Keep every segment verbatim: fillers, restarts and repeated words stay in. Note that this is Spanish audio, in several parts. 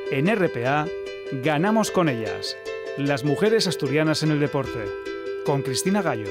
En R P A, ganamos con ellas. Las mujeres asturianas en el deporte. Con Cristina Gallo.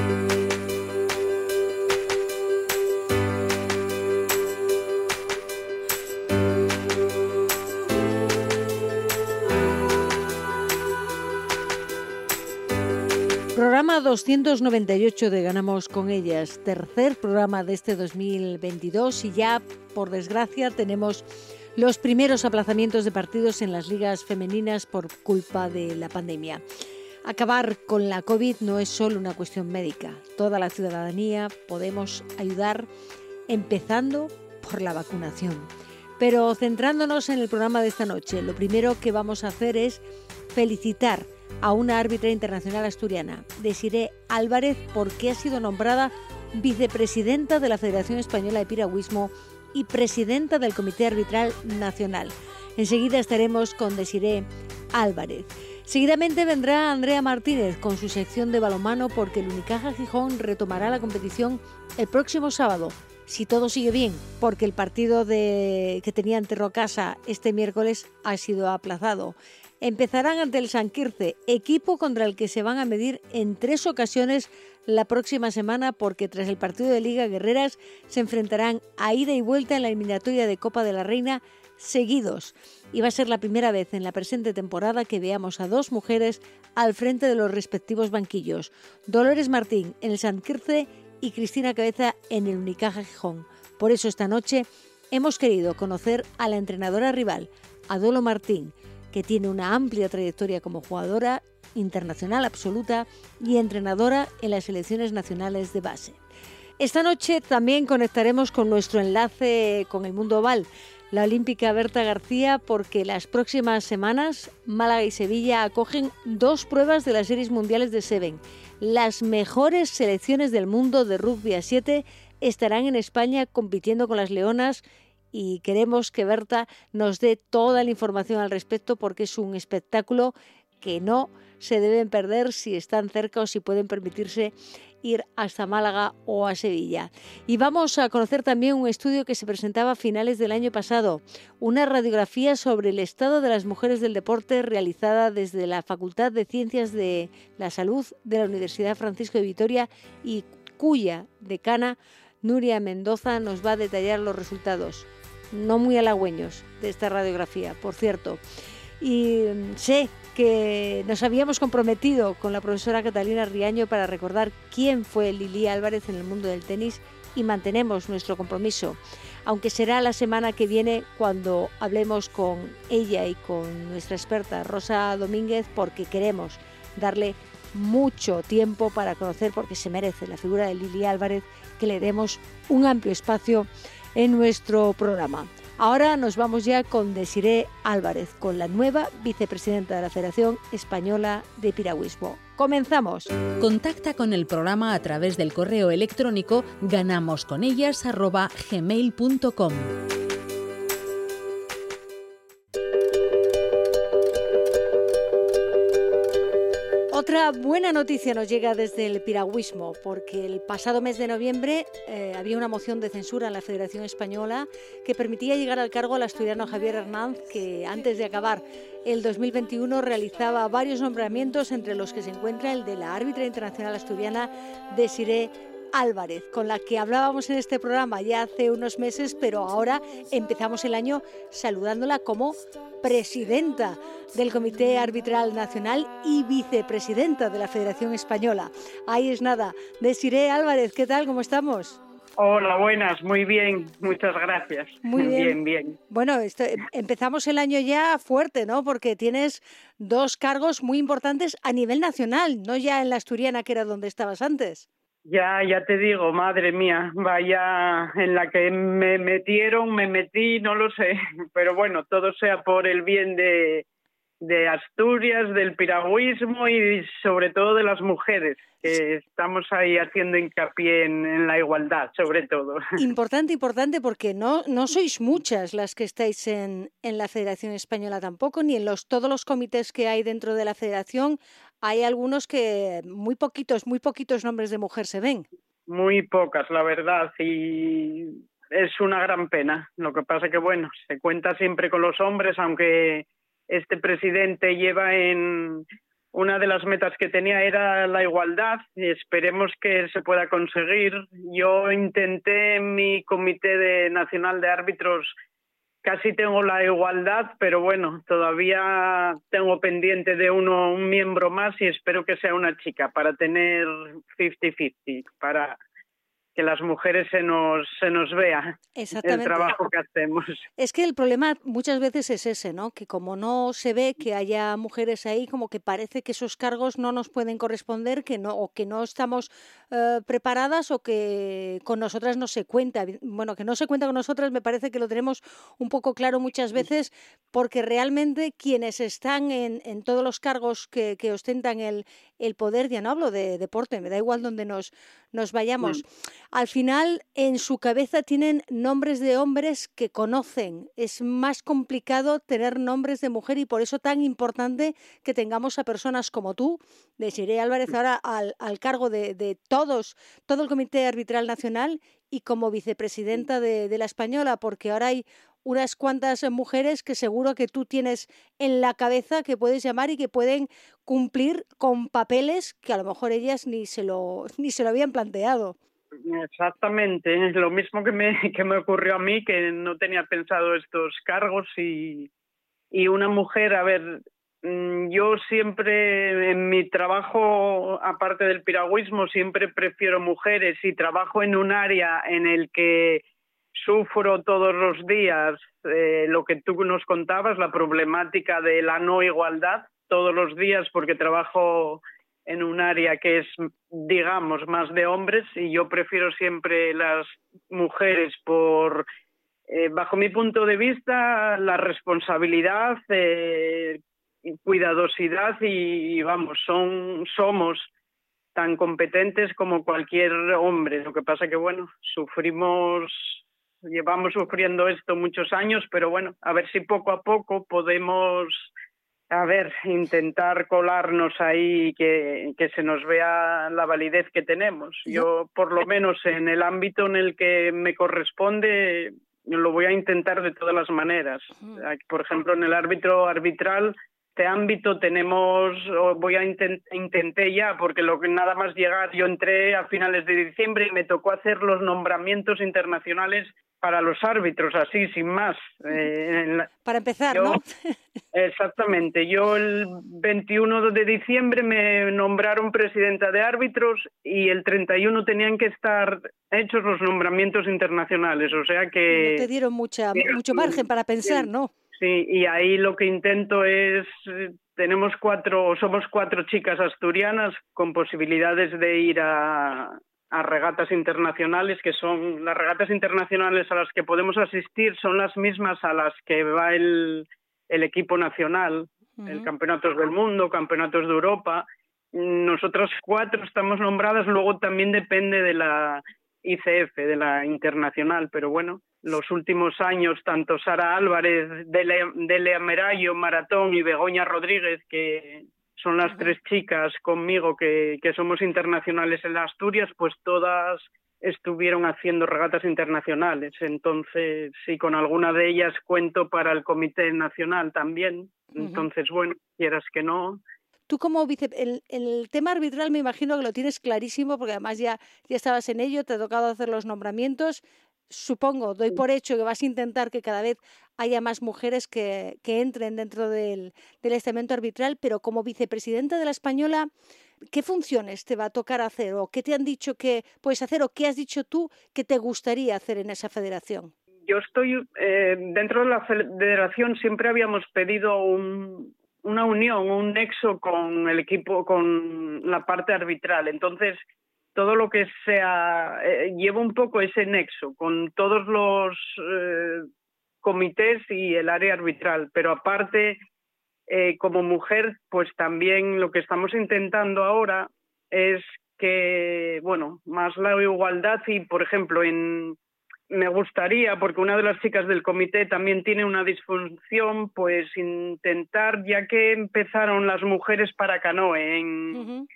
Programa doscientos noventa y ocho de Ganamos con ellas, tercer programa de este dos mil veintidós y ya, por desgracia, tenemos los primeros aplazamientos de partidos en las ligas femeninas por culpa de la pandemia. Acabar con la COVID no es solo una cuestión médica. Toda la ciudadanía podemos ayudar empezando por la vacunación. Pero centrándonos en el programa de esta noche, lo primero que vamos a hacer es felicitar a una árbitra internacional asturiana, Desiré Álvarez, porque ha sido nombrada vicepresidenta de la Federación Española de Piragüismo y presidenta del Comité Arbitral Nacional. Enseguida estaremos con Desiré Álvarez. Seguidamente vendrá Andrea Martínez con su sección de balonmano, porque el Unicaja Gijón retomará la competición el próximo sábado, si todo sigue bien, porque el partido de, que tenía ante Rocasa este miércoles ha sido aplazado. Empezarán ante el San Quirce, equipo contra el que se van a medir en tres ocasiones la próxima semana, porque tras el partido de Liga Guerreras se enfrentarán a ida y vuelta en la eliminatoria de Copa de la Reina seguidos. Y va a ser la primera vez en la presente temporada que veamos a dos mujeres al frente de los respectivos banquillos. Dolores Martín en el San Quirce y Cristina Cabeza en el Unicaja Gijón. Por eso esta noche hemos querido conocer a la entrenadora rival, a Dolo Martín, que tiene una amplia trayectoria como jugadora internacional absoluta y entrenadora en las selecciones nacionales de base. Esta noche también conectaremos con nuestro enlace con el mundo oval, la olímpica Berta García, porque las próximas semanas Málaga y Sevilla acogen dos pruebas de las series mundiales de Seven. Las mejores selecciones del mundo de rugby a siete estarán en España compitiendo con las leonas, y queremos que Berta nos dé toda la información al respecto, porque es un espectáculo que no se deben perder si están cerca o si pueden permitirse ir hasta Málaga o a Sevilla. Y vamos a conocer también un estudio que se presentaba a finales del año pasado, una radiografía sobre el estado de las mujeres del deporte realizada desde la Facultad de Ciencias de la Salud de la Universidad Francisco de Vitoria, y cuya decana, Nuria Mendoza, nos va a detallar los resultados, no muy halagüeños, de esta radiografía, por cierto. Y sé que nos habíamos comprometido con la profesora Catalina Riaño para recordar quién fue Lili Álvarez en el mundo del tenis, y mantenemos nuestro compromiso, aunque será la semana que viene cuando hablemos con ella y con nuestra experta Rosa Domínguez, porque queremos darle mucho tiempo para conocer, porque se merece la figura de Lili Álvarez, que le demos un amplio espacio en nuestro programa. Ahora nos vamos ya con Desiré Álvarez, con la nueva vicepresidenta de la Federación Española de Piragüismo. ¡Comenzamos! Contacta con el programa a través del correo electrónico ganamosconellas arroba gmail punto com. Otra buena noticia nos llega desde el piragüismo, porque el pasado mes de noviembre eh, había una moción de censura en la Federación Española que permitía llegar al cargo al asturiano Javier Hernández, que antes de acabar el dos mil veintiuno realizaba varios nombramientos, entre los que se encuentra el de la árbitra internacional asturiana Desiré Álvarez, con la que hablábamos en este programa ya hace unos meses, pero ahora empezamos el año saludándola como presidenta del Comité Arbitral Nacional y vicepresidenta de la Federación Española. Ahí es nada. Desiré Álvarez, ¿qué tal? ¿Cómo estamos? Hola, buenas, muy bien, muchas gracias. Muy bien, bien. bien. Bueno, esto, empezamos el año ya fuerte, ¿no? Porque tienes dos cargos muy importantes a nivel nacional, no ya en la asturiana, que era donde estabas antes. Ya, ya te digo, madre mía, vaya en la que me metieron, me metí, no lo sé, pero bueno, todo sea por el bien de, de Asturias, del piragüismo y sobre todo de las mujeres, que estamos ahí haciendo hincapié en, en la igualdad, sobre todo. Importante, importante, porque no, no sois muchas las que estáis en, en la Federación Española tampoco, ni en los todos los comités que hay dentro de la Federación. Hay algunos que muy poquitos, muy poquitos nombres de mujer se ven. Muy pocas, la verdad, y es una gran pena. Lo que pasa que, bueno, se cuenta siempre con los hombres, aunque este presidente lleva en... Una de las metas que tenía era la igualdad y esperemos que se pueda conseguir. Yo intenté en mi comité de, nacional de árbitros, casi tengo la igualdad, pero bueno, todavía tengo pendiente de uno un miembro más y espero que sea una chica para tener cincuenta cincuenta, para que las mujeres se nos se nos vea el trabajo que hacemos. Es que el problema muchas veces es ese, ¿no? Que como no se ve que haya mujeres ahí, como que parece que esos cargos no nos pueden corresponder, que no o que no estamos eh, preparadas o que con nosotras no se cuenta. Bueno, que no se cuenta con nosotras me parece que lo tenemos un poco claro muchas veces, porque realmente quienes están en, en todos los cargos que, que ostentan el, el poder, ya no hablo de deporte, me da igual donde nos, nos vayamos, mm. al final en su cabeza tienen nombres de hombres que conocen. Es más complicado tener nombres de mujer y por eso tan importante que tengamos a personas como tú, Desiree Álvarez, ahora al, al cargo de, de todos, todo el Comité Arbitral Nacional y como vicepresidenta de, de la Española, porque ahora hay unas cuantas mujeres que seguro que tú tienes en la cabeza que puedes llamar y que pueden cumplir con papeles que a lo mejor ellas ni se lo, ni se lo habían planteado. Exactamente, es lo mismo que me, que me ocurrió a mí, que no tenía pensado estos cargos y, y una mujer, a ver, yo siempre en mi trabajo, aparte del piragüismo, siempre prefiero mujeres y trabajo en un área en el que sufro todos los días eh, lo que tú nos contabas, la problemática de la no igualdad, todos los días porque trabajo en un área que es, digamos, más de hombres y yo prefiero siempre las mujeres por, eh, bajo mi punto de vista, la responsabilidad, eh, cuidadosidad y, y, vamos, son somos tan competentes como cualquier hombre. Lo que pasa que, bueno, sufrimos, llevamos sufriendo esto muchos años, pero bueno, a ver si poco a poco podemos... A ver, intentar colarnos ahí y que, que se nos vea la validez que tenemos. Yo, por lo menos en el ámbito en el que me corresponde, lo voy a intentar de todas las maneras. Por ejemplo, en el árbitro arbitral, este ámbito tenemos, voy a intent, intenté ya, porque lo que nada más llegar, yo entré a finales de diciembre y me tocó hacer los nombramientos internacionales para los árbitros, así, sin más. Eh, la, para empezar, yo, ¿no? Exactamente. Yo el veintiuno de diciembre me nombraron presidenta de árbitros y el treinta y uno tenían que estar hechos los nombramientos internacionales, o sea que... No te dieron mucha, mucho margen para pensar, sí, ¿no? Sí, y ahí lo que intento es... Tenemos cuatro, somos cuatro chicas asturianas con posibilidades de ir a... a regatas internacionales, que son las regatas internacionales a las que podemos asistir, son las mismas a las que va el, el equipo nacional, uh-huh. el campeonatos del mundo, campeonatos de Europa. Nosotras cuatro estamos nombradas, luego también depende de la I C F, de la internacional, pero bueno, los últimos años, tanto Sara Álvarez, Delia Merayo, Maratón y Begoña Rodríguez, que son las tres chicas conmigo que, que somos internacionales en Asturias, pues todas estuvieron haciendo regatas internacionales. Entonces, sí, con alguna de ellas cuento para el Comité Nacional también. Entonces, bueno, quieras que no... Tú como vice... El, el tema arbitral me imagino que lo tienes clarísimo, porque además ya, ya estabas en ello, te ha tocado hacer los nombramientos. Supongo, doy por hecho que vas a intentar que cada vez haya más mujeres que, que entren dentro del, del estamento arbitral, pero como vicepresidenta de la Española, ¿qué funciones te va a tocar hacer? ¿O qué te han dicho que puedes hacer? ¿O qué has dicho tú que te gustaría hacer en esa federación? Yo estoy, eh, dentro de la federación siempre habíamos pedido un, una unión, un nexo con el equipo, con la parte arbitral. Entonces, todo lo que sea, eh, lleva un poco ese nexo con todos los eh, comités y el área arbitral, pero aparte, eh, como mujer, pues también lo que estamos intentando ahora es que, bueno, más la igualdad y, por ejemplo, en me gustaría, porque una de las chicas del comité también tiene una disfunción, pues intentar, ya que empezaron las mujeres para canoe en... Uh-huh.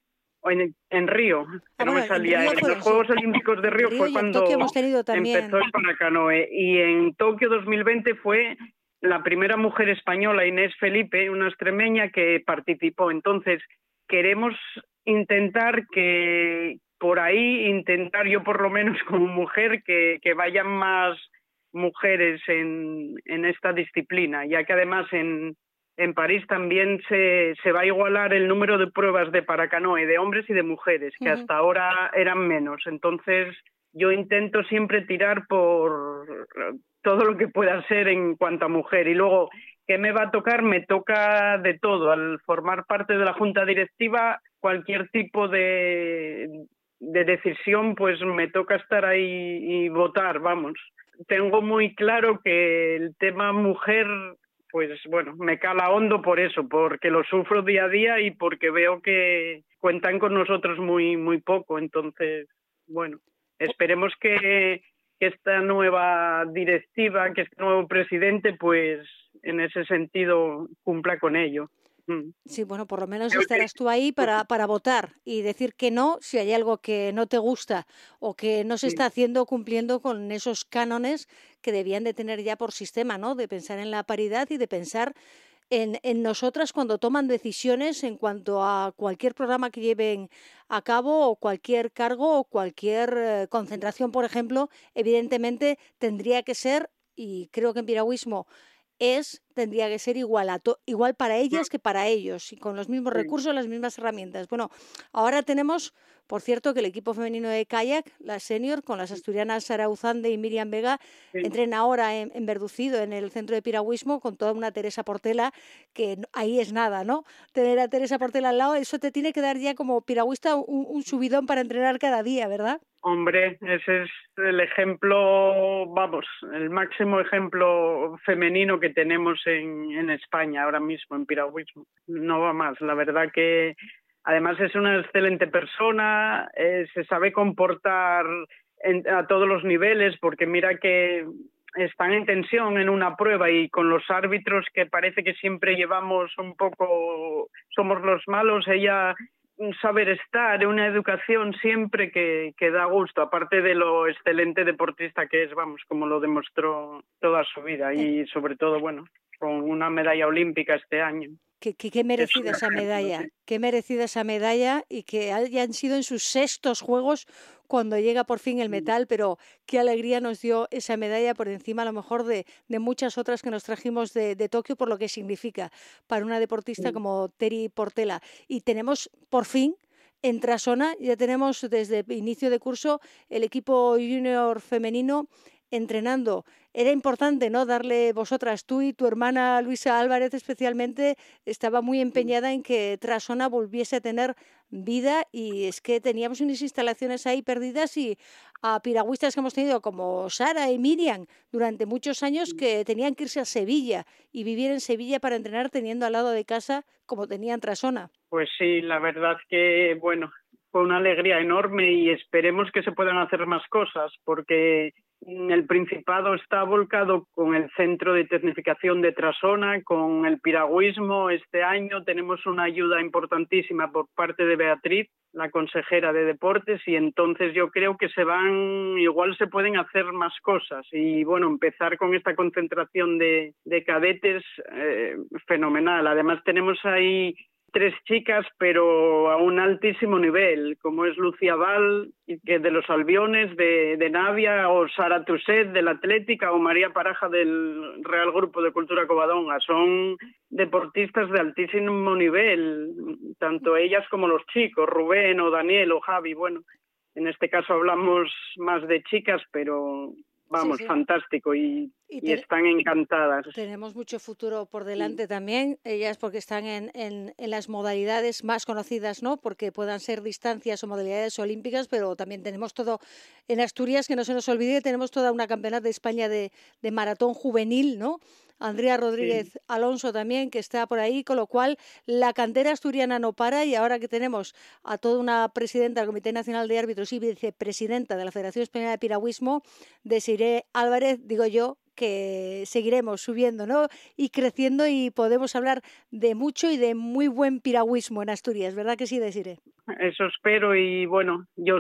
En, en Río, que Ah, no bueno, me salía. en Río En fue, los Juegos sí. Olímpicos de Río Río fue y en cuando Tokio hemos tenido también. empezó el paracanoe. Y en Tokio dos mil veinte fue la primera mujer española, Inés Felipe, una extremeña, que participó. Entonces, queremos intentar que por ahí, intentar yo por lo menos como mujer, que, que vayan más mujeres en, en esta disciplina, ya que además en... En París también se, se va a igualar el número de pruebas de paracanoe de hombres y de mujeres, que uh-huh. hasta ahora eran menos. Entonces, yo intento siempre tirar por todo lo que pueda ser en cuanto a mujer. Y luego, ¿qué me va a tocar? Me toca de todo. Al formar parte de la junta directiva, cualquier tipo de, de decisión, pues me toca estar ahí y votar, vamos. Tengo muy claro que el tema mujer... pues bueno, me cala hondo por eso, porque lo sufro día a día y porque veo que cuentan con nosotros muy muy poco. Entonces, bueno, esperemos que, que esta nueva directiva, que este nuevo presidente, pues en ese sentido cumpla con ello. Sí, bueno, por lo menos estarás tú ahí para, para votar y decir que no si hay algo que no te gusta o que no se está haciendo cumpliendo con esos cánones que debían de tener ya por sistema, ¿no? De pensar en la paridad y de pensar en, en nosotras cuando toman decisiones en cuanto a cualquier programa que lleven a cabo o cualquier cargo o cualquier eh, concentración, por ejemplo, evidentemente tendría que ser, y creo que en piragüismo es, tendría que ser igual, a to, igual para ellas que para ellos, y con los mismos recursos, las mismas herramientas. Bueno, ahora tenemos, por cierto, que el equipo femenino de kayak, la senior, con las asturianas Sara Uzande y Miriam Vega, sí. entrena ahora en, en Verducido, en el centro de piragüismo, con toda una Teresa Portela, que ahí es nada, ¿no? Tener a Teresa Portela al lado, eso te tiene que dar ya como piragüista un, un subidón para entrenar cada día, ¿verdad? Hombre, ese es el ejemplo, vamos, el máximo ejemplo femenino que tenemos en, en España ahora mismo en piragüismo. No va más, la verdad que además es una excelente persona, eh, se sabe comportar en, a todos los niveles, porque mira que están en tensión en una prueba y con los árbitros que parece que siempre llevamos un poco, somos los malos, ella... un saber estar, una educación siempre que, que da gusto, aparte de lo excelente deportista que es, vamos, como lo demostró toda su vida y sobre todo, bueno, con una medalla olímpica este año. Qué, qué, qué merecida esa medalla, ¿sí? Qué merecida esa medalla y que hayan sido en sus sextos Juegos cuando llega por fin el metal, pero qué alegría nos dio esa medalla por encima a lo mejor de, de muchas otras que nos trajimos de, de Tokio por lo que significa para una deportista sí. como Teri Portela. Y tenemos por fin en Trasona, ya tenemos desde inicio de curso el equipo junior femenino entrenando. Era importante, ¿no?, darle, vosotras, tú y tu hermana Luisa Álvarez especialmente, estaba muy empeñada en que Trasona volviese a tener vida, y es que teníamos unas instalaciones ahí perdidas y a piragüistas que hemos tenido como Sara y Miriam durante muchos años que tenían que irse a Sevilla y vivir en Sevilla para entrenar teniendo al lado de casa como tenían Trasona. Pues sí, la verdad que, bueno, fue una alegría enorme y esperemos que se puedan hacer más cosas, porque el Principado está volcado con el Centro de Tecnificación de Trasona, con el piragüismo. Este año tenemos una ayuda importantísima por parte de Beatriz, la consejera de Deportes, y entonces yo creo que se van, igual se pueden hacer más cosas. Y bueno, empezar con esta concentración de, de cadetes, eh, fenomenal. Además tenemos ahí tres chicas, pero a un altísimo nivel, como es Lucía Val, que de los Albiones, de, de Navia, o Sara Tuset, de la Atlética, o María Paraja, del Real Grupo de Cultura Covadonga. Son deportistas de altísimo nivel, tanto ellas como los chicos, Rubén, o Daniel, o Javi. Bueno, en este caso hablamos más de chicas, pero... Vamos, sí, sí. fantástico, y, y, y están encantadas. Tenemos mucho futuro por delante sí. también, ellas porque están en, en, en las modalidades más conocidas, ¿no? Porque puedan ser distancias o modalidades olímpicas, pero también tenemos todo en Asturias, que no se nos olvide, tenemos toda una campeonato de España de, de maratón juvenil, ¿no? Andrea Rodríguez sí. Alonso también, que está por ahí, con lo cual la cantera asturiana no para, y ahora que tenemos a toda una presidenta del Comité Nacional de Árbitros y vicepresidenta de la Federación Española de Piragüismo, Desiree Álvarez, digo yo, que seguiremos subiendo, ¿no?, y creciendo, y podemos hablar de mucho y de muy buen piragüismo en Asturias, ¿verdad que sí, Desiree? eso espero y bueno, yo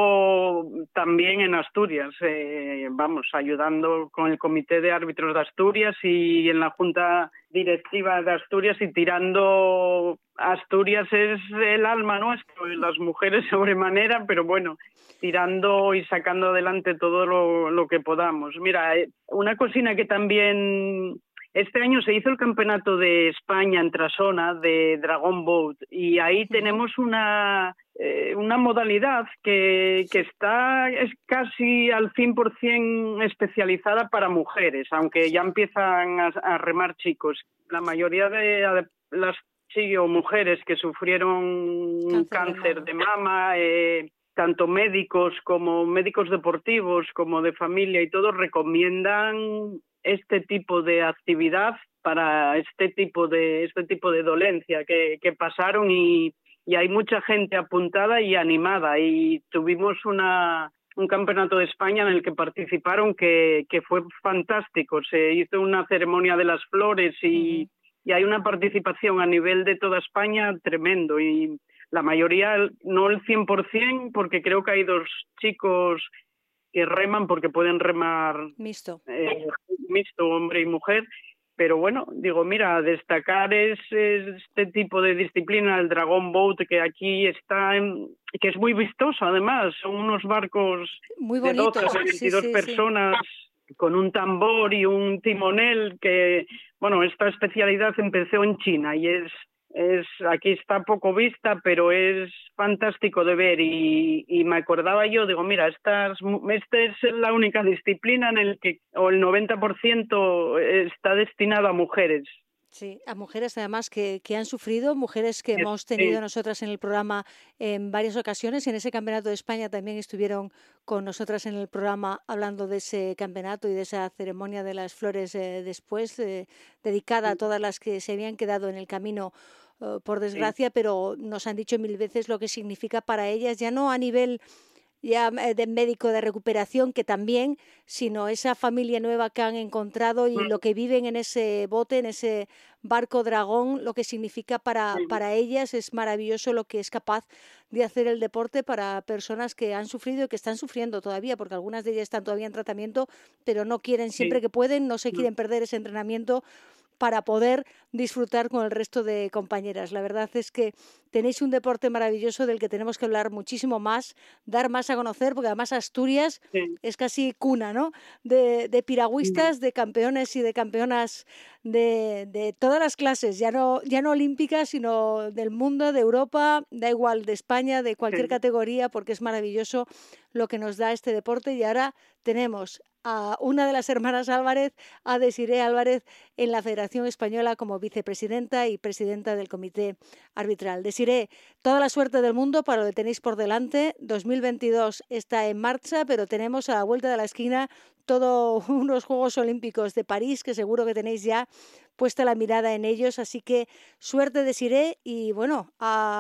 sigo también en Asturias, eh, vamos, ayudando con el Comité de Árbitros de Asturias y en la Junta Directiva de Asturias y tirando. Asturias es el alma nuestro y las mujeres sobremanera, pero bueno, tirando y sacando adelante todo lo, lo que podamos. Mira, una cocina que también... Este año se hizo el campeonato de España en Trasona de Dragon Boat y ahí tenemos una eh, una modalidad que, que está es casi al cien por ciento especializada para mujeres, aunque ya empiezan a, a remar chicos. La mayoría de las sí, o mujeres que sufrieron cáncer, cáncer de mama, de mama eh, tanto médicos como médicos deportivos como de familia y todos recomiendan este tipo de actividad para este tipo de este tipo de dolencia que, que pasaron y, y hay mucha gente apuntada y animada y tuvimos una un campeonato de España en el que participaron que, que fue fantástico. Se hizo una ceremonia de las flores y, uh-huh. y hay una participación a nivel de toda España tremendo y la mayoría, no el cien por ciento, porque creo que hay dos chicos que reman porque pueden remar mixto, eh, mixto hombre y mujer, pero bueno, digo, mira, destacar es, es este tipo de disciplina, el Dragon Boat, que aquí está, en, que es muy vistoso además, son unos barcos muy bonitos, de doce a veintidós sí, sí, personas sí. Con un tambor y un timonel que, bueno, esta especialidad empezó en China y es Es, aquí está poco vista, pero es fantástico de ver y, y me acordaba yo, digo, mira, esta es, esta es la única disciplina en el que o el noventa por ciento está destinado a mujeres. Sí, a mujeres además que, que han sufrido, mujeres que sí, hemos tenido sí. nosotras en el programa en varias ocasiones y en ese campeonato de España también estuvieron con nosotras en el programa hablando de ese campeonato y de esa ceremonia de las flores eh, después, eh, dedicada a todas las que se habían quedado en el camino uh, por desgracia, sí. pero nos han dicho mil veces lo que significa para ellas, ya no a nivel ya de médico de recuperación, que también, sino esa familia nueva que han encontrado y lo que viven en ese bote, en ese barco dragón, lo que significa para, para ellas es maravilloso lo que es capaz de hacer el deporte para personas que han sufrido y que están sufriendo todavía, porque algunas de ellas están todavía en tratamiento, pero no quieren, siempre que pueden, no se quieren perder ese entrenamiento para poder disfrutar con el resto de compañeras. La verdad es que tenéis un deporte maravilloso del que tenemos que hablar muchísimo más, dar más a conocer, porque además Asturias sí. es casi cuna, ¿no? De, de piragüistas, sí. de campeones y de campeonas de, de todas las clases, ya no, ya no olímpicas, sino del mundo, de Europa, da igual, de España, de cualquier sí. categoría, porque es maravilloso lo que nos da este deporte. Y ahora tenemos a una de las hermanas Álvarez, a Desiré Álvarez, en la Federación Española como vicepresidenta y presidenta del comité arbitral. Desiré, toda la suerte del mundo para lo que tenéis por delante. dos mil veintidós está en marcha, pero tenemos a la vuelta de la esquina todos unos Juegos Olímpicos de París, que seguro que tenéis ya puesta la mirada en ellos, así que suerte, Desiré, y bueno,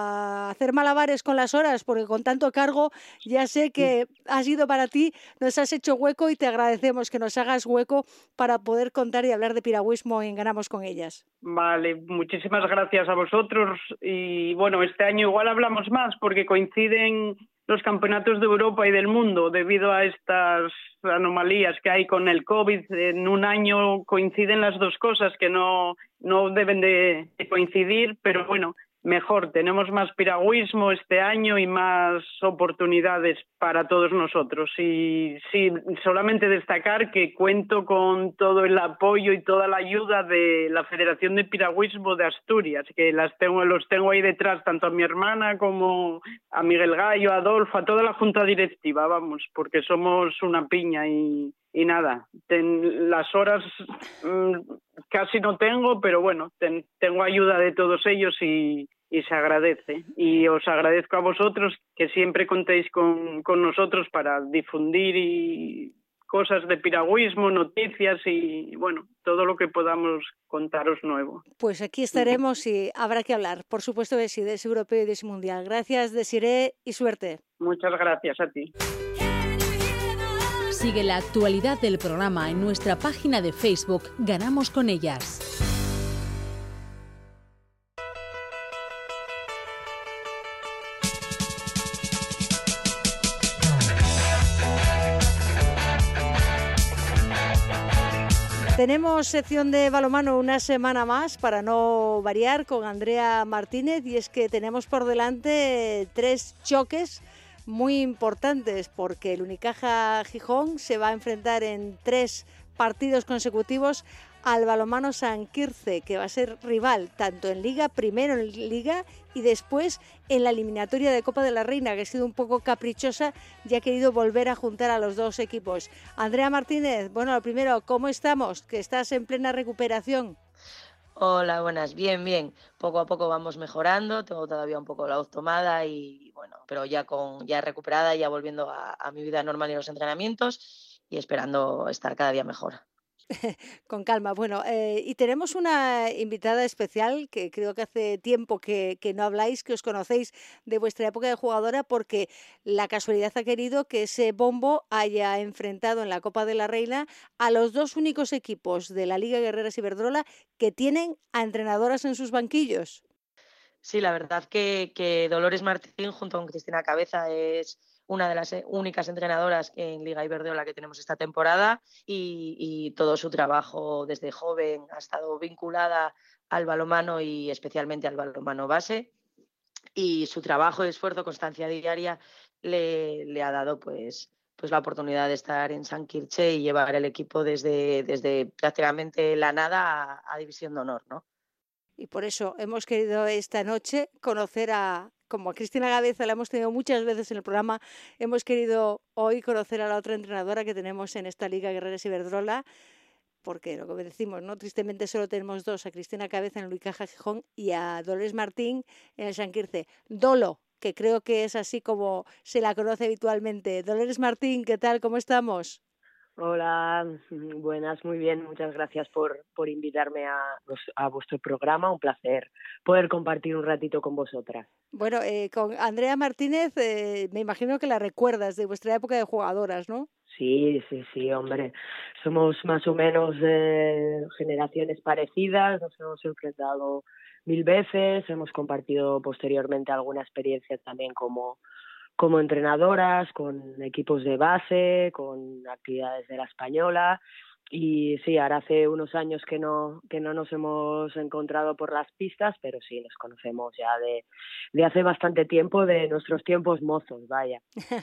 a hacer malabares con las horas, porque con tanto cargo ya sé que ha sido para ti, nos has hecho hueco y te agradecemos que nos hagas hueco para poder contar y hablar de piragüismo en Ganamos con Ellas. Vale, muchísimas gracias a vosotros y bueno, este año igual hablamos más porque coinciden los campeonatos de Europa y del mundo debido a estas anomalías que hay con el COVID. En un año coinciden las dos cosas que no, no deben de coincidir, pero bueno, mejor, tenemos más piragüismo este año y más oportunidades para todos nosotros. Y sí, solamente destacar que cuento con todo el apoyo y toda la ayuda de la Federación de Piragüismo de Asturias, que las tengo, los tengo ahí detrás, tanto a mi hermana como a Miguel Gallo, a Adolfo, a toda la junta directiva, vamos, porque somos una piña y... Y nada, ten, las horas mmm, casi no tengo, pero bueno, ten, tengo ayuda de todos ellos y, y se agradece. Y os agradezco a vosotros que siempre contéis con, con nosotros para difundir y cosas de piragüismo, noticias y bueno, todo lo que podamos contaros nuevo. Pues aquí estaremos y habrá que hablar, por supuesto, de S I D E S europeo y de S I mundial. Gracias, Desiré, y suerte. Muchas gracias a ti. Sigue la actualidad del programa en nuestra página de Facebook Ganamos con Ellas. Tenemos sección de balonmano una semana más para no variar con Andrea Martínez, y es que tenemos por delante tres choques muy importantes porque el Unicaja Gijón se va a enfrentar en tres partidos consecutivos al balonmano San Quirze, que va a ser rival tanto en Liga, primero en Liga y después en la eliminatoria de Copa de la Reina, que ha sido un poco caprichosa y ha querido volver a juntar a los dos equipos. Andrea Martínez, bueno, lo primero, ¿cómo estamos? Que estás en plena recuperación. Hola, buenas, bien, bien. Poco a poco vamos mejorando, tengo todavía un poco la voz tomada y bueno, pero ya con ya recuperada, ya volviendo a, a mi vida normal y a los entrenamientos y esperando estar cada día mejor. Con calma. Bueno, eh, y tenemos una invitada especial que creo que hace tiempo que, que no habláis, que os conocéis de vuestra época de jugadora, porque la casualidad ha querido que ese bombo haya enfrentado en la Copa de la Reina a los dos únicos equipos de la Liga Guerreras Iberdrola que tienen a entrenadoras en sus banquillos. Sí, la verdad que, que Dolores Martín junto con Cristina Cabeza es una de las únicas entrenadoras en Liga Iberdrola que tenemos esta temporada y, y todo su trabajo desde joven ha estado vinculada al balonmano y especialmente al balonmano base, y su trabajo, esfuerzo, constancia diaria le, le ha dado pues, pues la oportunidad de estar en San Quirze y llevar el equipo desde, desde prácticamente la nada a, a División de Honor, ¿no? Y por eso hemos querido esta noche conocer a, como a Cristina Cabeza la hemos tenido muchas veces en el programa, hemos querido hoy conocer a la otra entrenadora que tenemos en esta Liga Guerreras Iberdrola, porque lo que decimos, ¿no? Tristemente solo tenemos dos, a Cristina Cabeza en el Unicaja Gijón y a Dolores Martín en el San Quirze. Dolo, que creo que es así como se la conoce habitualmente. Dolores Martín, ¿qué tal? ¿Cómo estamos? Hola, buenas, muy bien, muchas gracias por, por invitarme a, a vuestro programa, un placer poder compartir un ratito con vosotras. Bueno, eh, con Andrea Martínez, eh, me imagino que la recuerdas de vuestra época de jugadoras, ¿no? Sí, sí, sí, hombre, somos más o menos de generaciones parecidas, nos hemos enfrentado mil veces, hemos compartido posteriormente alguna experiencia también como como entrenadoras, con equipos de base, con actividades de la Española. Y sí, ahora hace unos años que no que no nos hemos encontrado por las pistas, pero sí, nos conocemos ya de, de hace bastante tiempo, de nuestros tiempos mozos, vaya.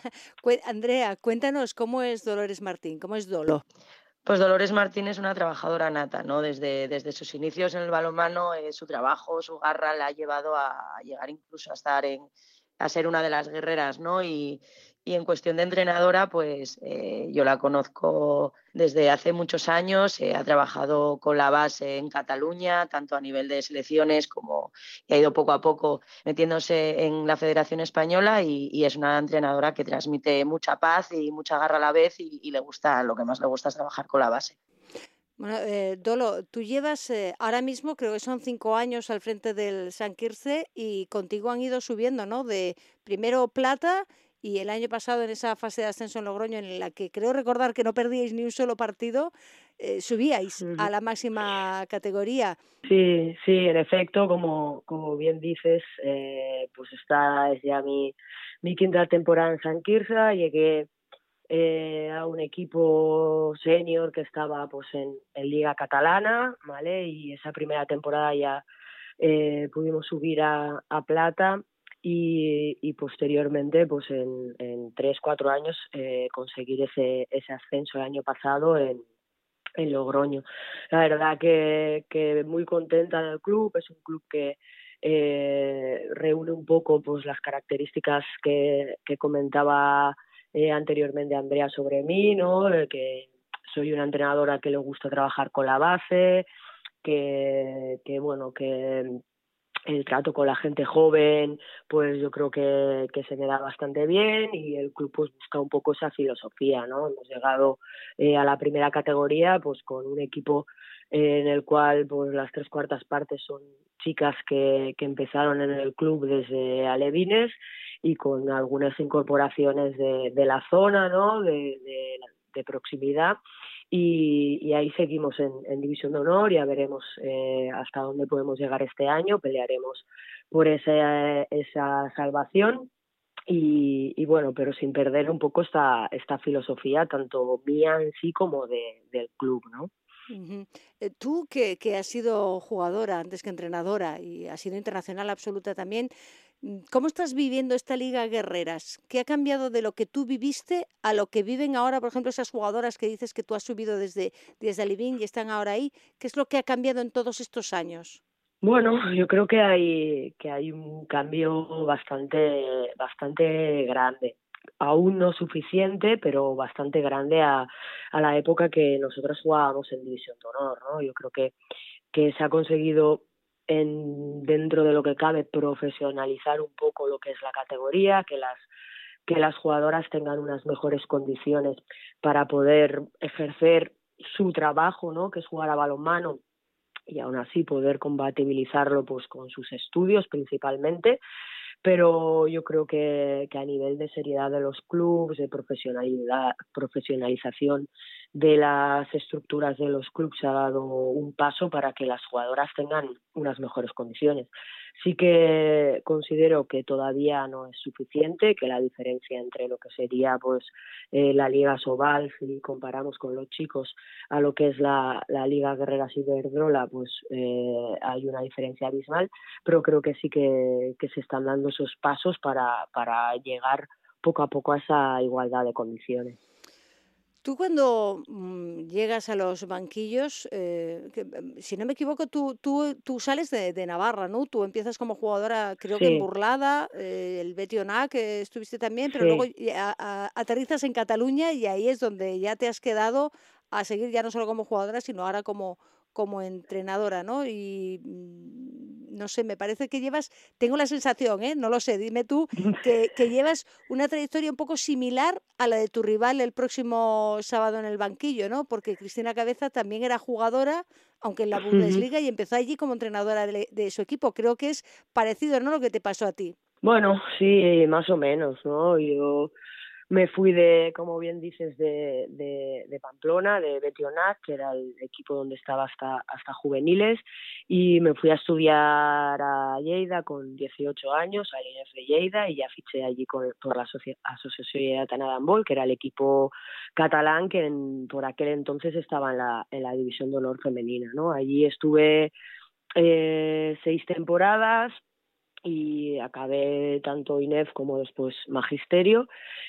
Andrea, cuéntanos, ¿cómo es Dolores Martín? ¿Cómo es Dolo? Pues Dolores Martín es una trabajadora nata, ¿no? Desde, desde sus inicios en el balonmano, eh, su trabajo, su garra la ha llevado a, a llegar incluso a estar en a ser una de las guerreras, ¿no? Y, y en cuestión de entrenadora, pues eh, yo la conozco desde hace muchos años, eh, ha trabajado con la base en Cataluña, tanto a nivel de selecciones como y ha ido poco a poco metiéndose en la Federación Española y, y es una entrenadora que transmite mucha paz y mucha garra a la vez y, y le gusta, lo que más le gusta es trabajar con la base. Bueno, eh, Dolo, tú llevas eh, ahora mismo, creo que son cinco años al frente del San Quirze y contigo han ido subiendo, ¿no? De primero plata y el año pasado en esa fase de ascenso en Logroño en la que creo recordar que no perdíais ni un solo partido, eh, subíais uh-huh. a la máxima categoría. Sí, sí, en efecto, como, como bien dices, eh, pues esta es ya mi, mi quinta temporada en San Quirze, llegué Eh, a un equipo senior que estaba pues en, en Liga Catalana, ¿vale? Y esa primera temporada ya eh, pudimos subir a, a plata y, y posteriormente pues en, en tres, cuatro años eh, conseguir ese, ese ascenso el año pasado en, en Logroño. La verdad que, que muy contenta del club, es un club que eh, reúne un poco pues las características que, que comentaba Eh, anteriormente Andrea sobre mí, ¿no? Eh, que soy una entrenadora que le gusta trabajar con la base, que, que bueno, que el trato con la gente joven, pues yo creo que, que se me da bastante bien y el club pues busca un poco esa filosofía, ¿no? Hemos llegado eh, a la primera categoría pues con un equipo eh, en el cual pues las tres cuartas partes son chicas que, que empezaron en el club desde alevines y con algunas incorporaciones de, de la zona, ¿no? De, de, de proximidad y, y ahí seguimos en, en División de Honor, ya veremos eh, hasta dónde podemos llegar este año, pelearemos por esa, esa salvación y, y bueno, pero sin perder un poco esta, esta filosofía tanto mía en sí como de, del club, ¿no? Uh-huh. Eh, tú que, que has sido jugadora antes que entrenadora y has sido internacional absoluta también, ¿cómo estás viviendo esta Liga Guerreras? ¿Qué ha cambiado de lo que tú viviste a lo que viven ahora, por ejemplo, esas jugadoras que dices que tú has subido desde, desde Alivín y están ahora ahí? ¿Qué es lo que ha cambiado en todos estos años? Bueno, yo creo que hay que hay un cambio bastante bastante grande. Aún no suficiente, pero bastante grande a, a la época que nosotros jugábamos en División de Honor, ¿no? Yo creo que, que se ha conseguido en, dentro de lo que cabe profesionalizar un poco lo que es la categoría, que las que las jugadoras tengan unas mejores condiciones para poder ejercer su trabajo, ¿no? Que es jugar a balonmano, y aún así poder compatibilizarlo pues con sus estudios principalmente, pero yo creo que, que a nivel de seriedad de los clubes, de profesionalidad, profesionalización de las estructuras de los clubes, se ha dado un paso para que las jugadoras tengan unas mejores condiciones. Sí que considero que todavía no es suficiente, que la diferencia entre lo que sería pues eh, la Liga Sobal, si comparamos con los chicos, a lo que es la, la Liga Guerreras Iberdrola, pues eh, hay una diferencia abismal, pero creo que sí que, que se están dando esos pasos para, para llegar poco a poco a esa igualdad de condiciones. Tú cuando mmm, llegas a los banquillos, eh, que, si no me equivoco, tú, tú, tú sales de, de Navarra, ¿no? Tú empiezas como jugadora, creo Sí. que en Burlada, eh, el Betioná, que estuviste también, pero Sí. luego a, a, aterrizas en Cataluña y ahí es donde ya te has quedado a seguir ya no solo como jugadora, sino ahora como, como entrenadora, ¿no? Y no sé, me parece que llevas, tengo la sensación, ¿eh? No lo sé, dime tú, que, que llevas una trayectoria un poco similar a la de tu rival el próximo sábado en el banquillo, ¿no? Porque Cristina Cabeza también era jugadora, aunque en la Bundesliga, y empezó allí como entrenadora de, de su equipo. Creo que es parecido, ¿no?, lo que te pasó a ti. Bueno, sí, más o menos, ¿no? Yo me fui de, como bien dices, de, de, de Pamplona, de Betionat, que era el equipo donde estaba hasta, hasta juveniles, y me fui a estudiar a Lleida con dieciocho años, a l'I N E F de Lleida, y ya fiché allí con, por la Asoci- Asociació Lleidatana d'Handbol, que era el equipo catalán que en, por aquel entonces estaba en la, en la División de Honor femenina, ¿no? Allí estuve eh, seis temporadas, y acabé tanto I N E F como después magisterio,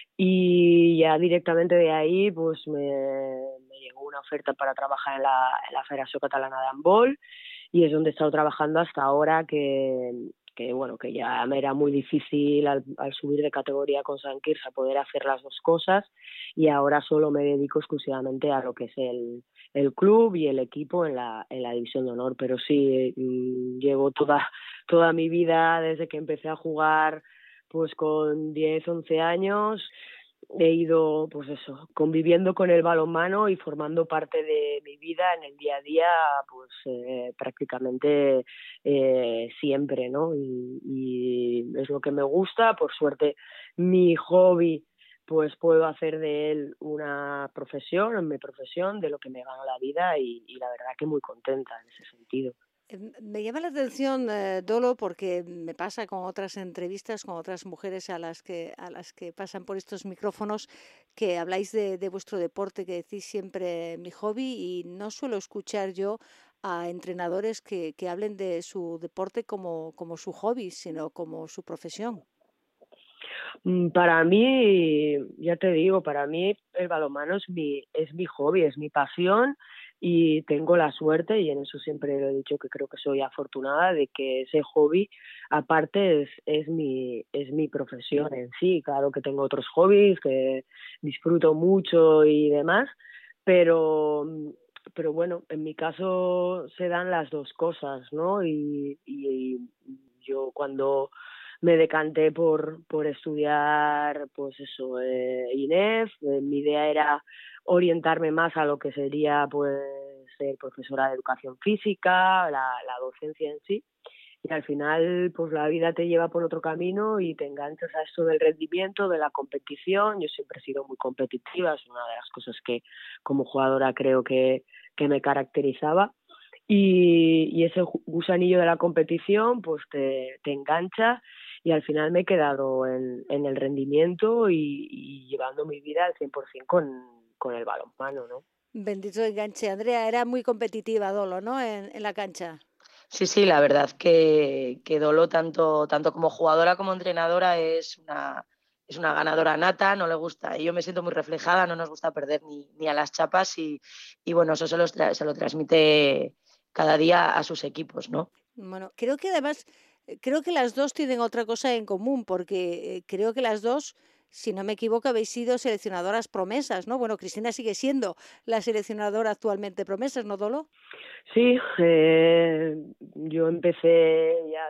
y ya directamente de ahí pues me, me llegó una oferta para trabajar en la, en la Federació Catalana d'Handbol, y es donde he estado trabajando hasta ahora, que, que bueno, que ya me era muy difícil al, al subir de categoría con Sant Quirze poder hacer las dos cosas, y ahora solo me dedico exclusivamente a lo que es el, el club y el equipo en la, en la División de Honor. Pero sí, mmm, llevo toda, toda mi vida desde que empecé a jugar pues con diez, once años. He ido, pues eso, conviviendo con el balonmano y formando parte de mi vida en el día a día, pues eh, prácticamente eh, siempre, ¿no? Y, y es lo que me gusta. Por suerte, mi hobby, pues puedo hacer de él una profesión, en mi profesión, de lo que me gano la vida, y, y la verdad que muy contenta en ese sentido. Me llama la atención, eh, Dolo, porque me pasa con otras entrevistas, con otras mujeres a las que a las que pasan por estos micrófonos, que habláis de, de vuestro deporte, que decís siempre mi hobby, y no suelo escuchar yo a entrenadores que, que hablen de su deporte como, como su hobby, sino como su profesión. Para mí, ya te digo, para mí el balonmano es mi, es mi hobby, es mi pasión, y tengo la suerte, y en eso siempre lo he dicho, que creo que soy afortunada, de que ese hobby aparte es, es, mi, es mi profesión en sí. Claro que tengo otros hobbies que disfruto mucho y demás, pero, pero bueno, en mi caso se dan las dos cosas, ¿no? Y, y, y yo cuando me decanté por, por estudiar, pues eso, eh, I N E F, eh, mi idea era orientarme más a lo que sería pues ser profesora de educación física, la, la docencia en sí, y al final pues la vida te lleva por otro camino y te enganchas a esto del rendimiento, de la competición. Yo siempre he sido muy competitiva, es una de las cosas que como jugadora creo que, que me caracterizaba, y, y ese gusanillo de la competición pues te, te engancha, y al final me he quedado en, en el rendimiento y, y llevando mi vida al cien por ciento con, con el balonmano, ¿no? Bendito enganche. Andrea, era muy competitiva Dolo, ¿no? En, en la cancha. Sí, sí, la verdad que, que Dolo, tanto, tanto como jugadora como entrenadora, es una, es una ganadora nata, no le gusta. Yo me siento muy reflejada, no nos gusta perder ni, ni a las chapas y, y bueno, eso se lo, se lo transmite cada día a sus equipos, ¿no? Bueno, creo que además, creo que las dos tienen otra cosa en común, porque creo que las dos, si no me equivoco, habéis sido seleccionadoras promesas, ¿no? Bueno, Cristina sigue siendo la seleccionadora actualmente promesas, ¿no, Dolo? Sí, eh, yo empecé ya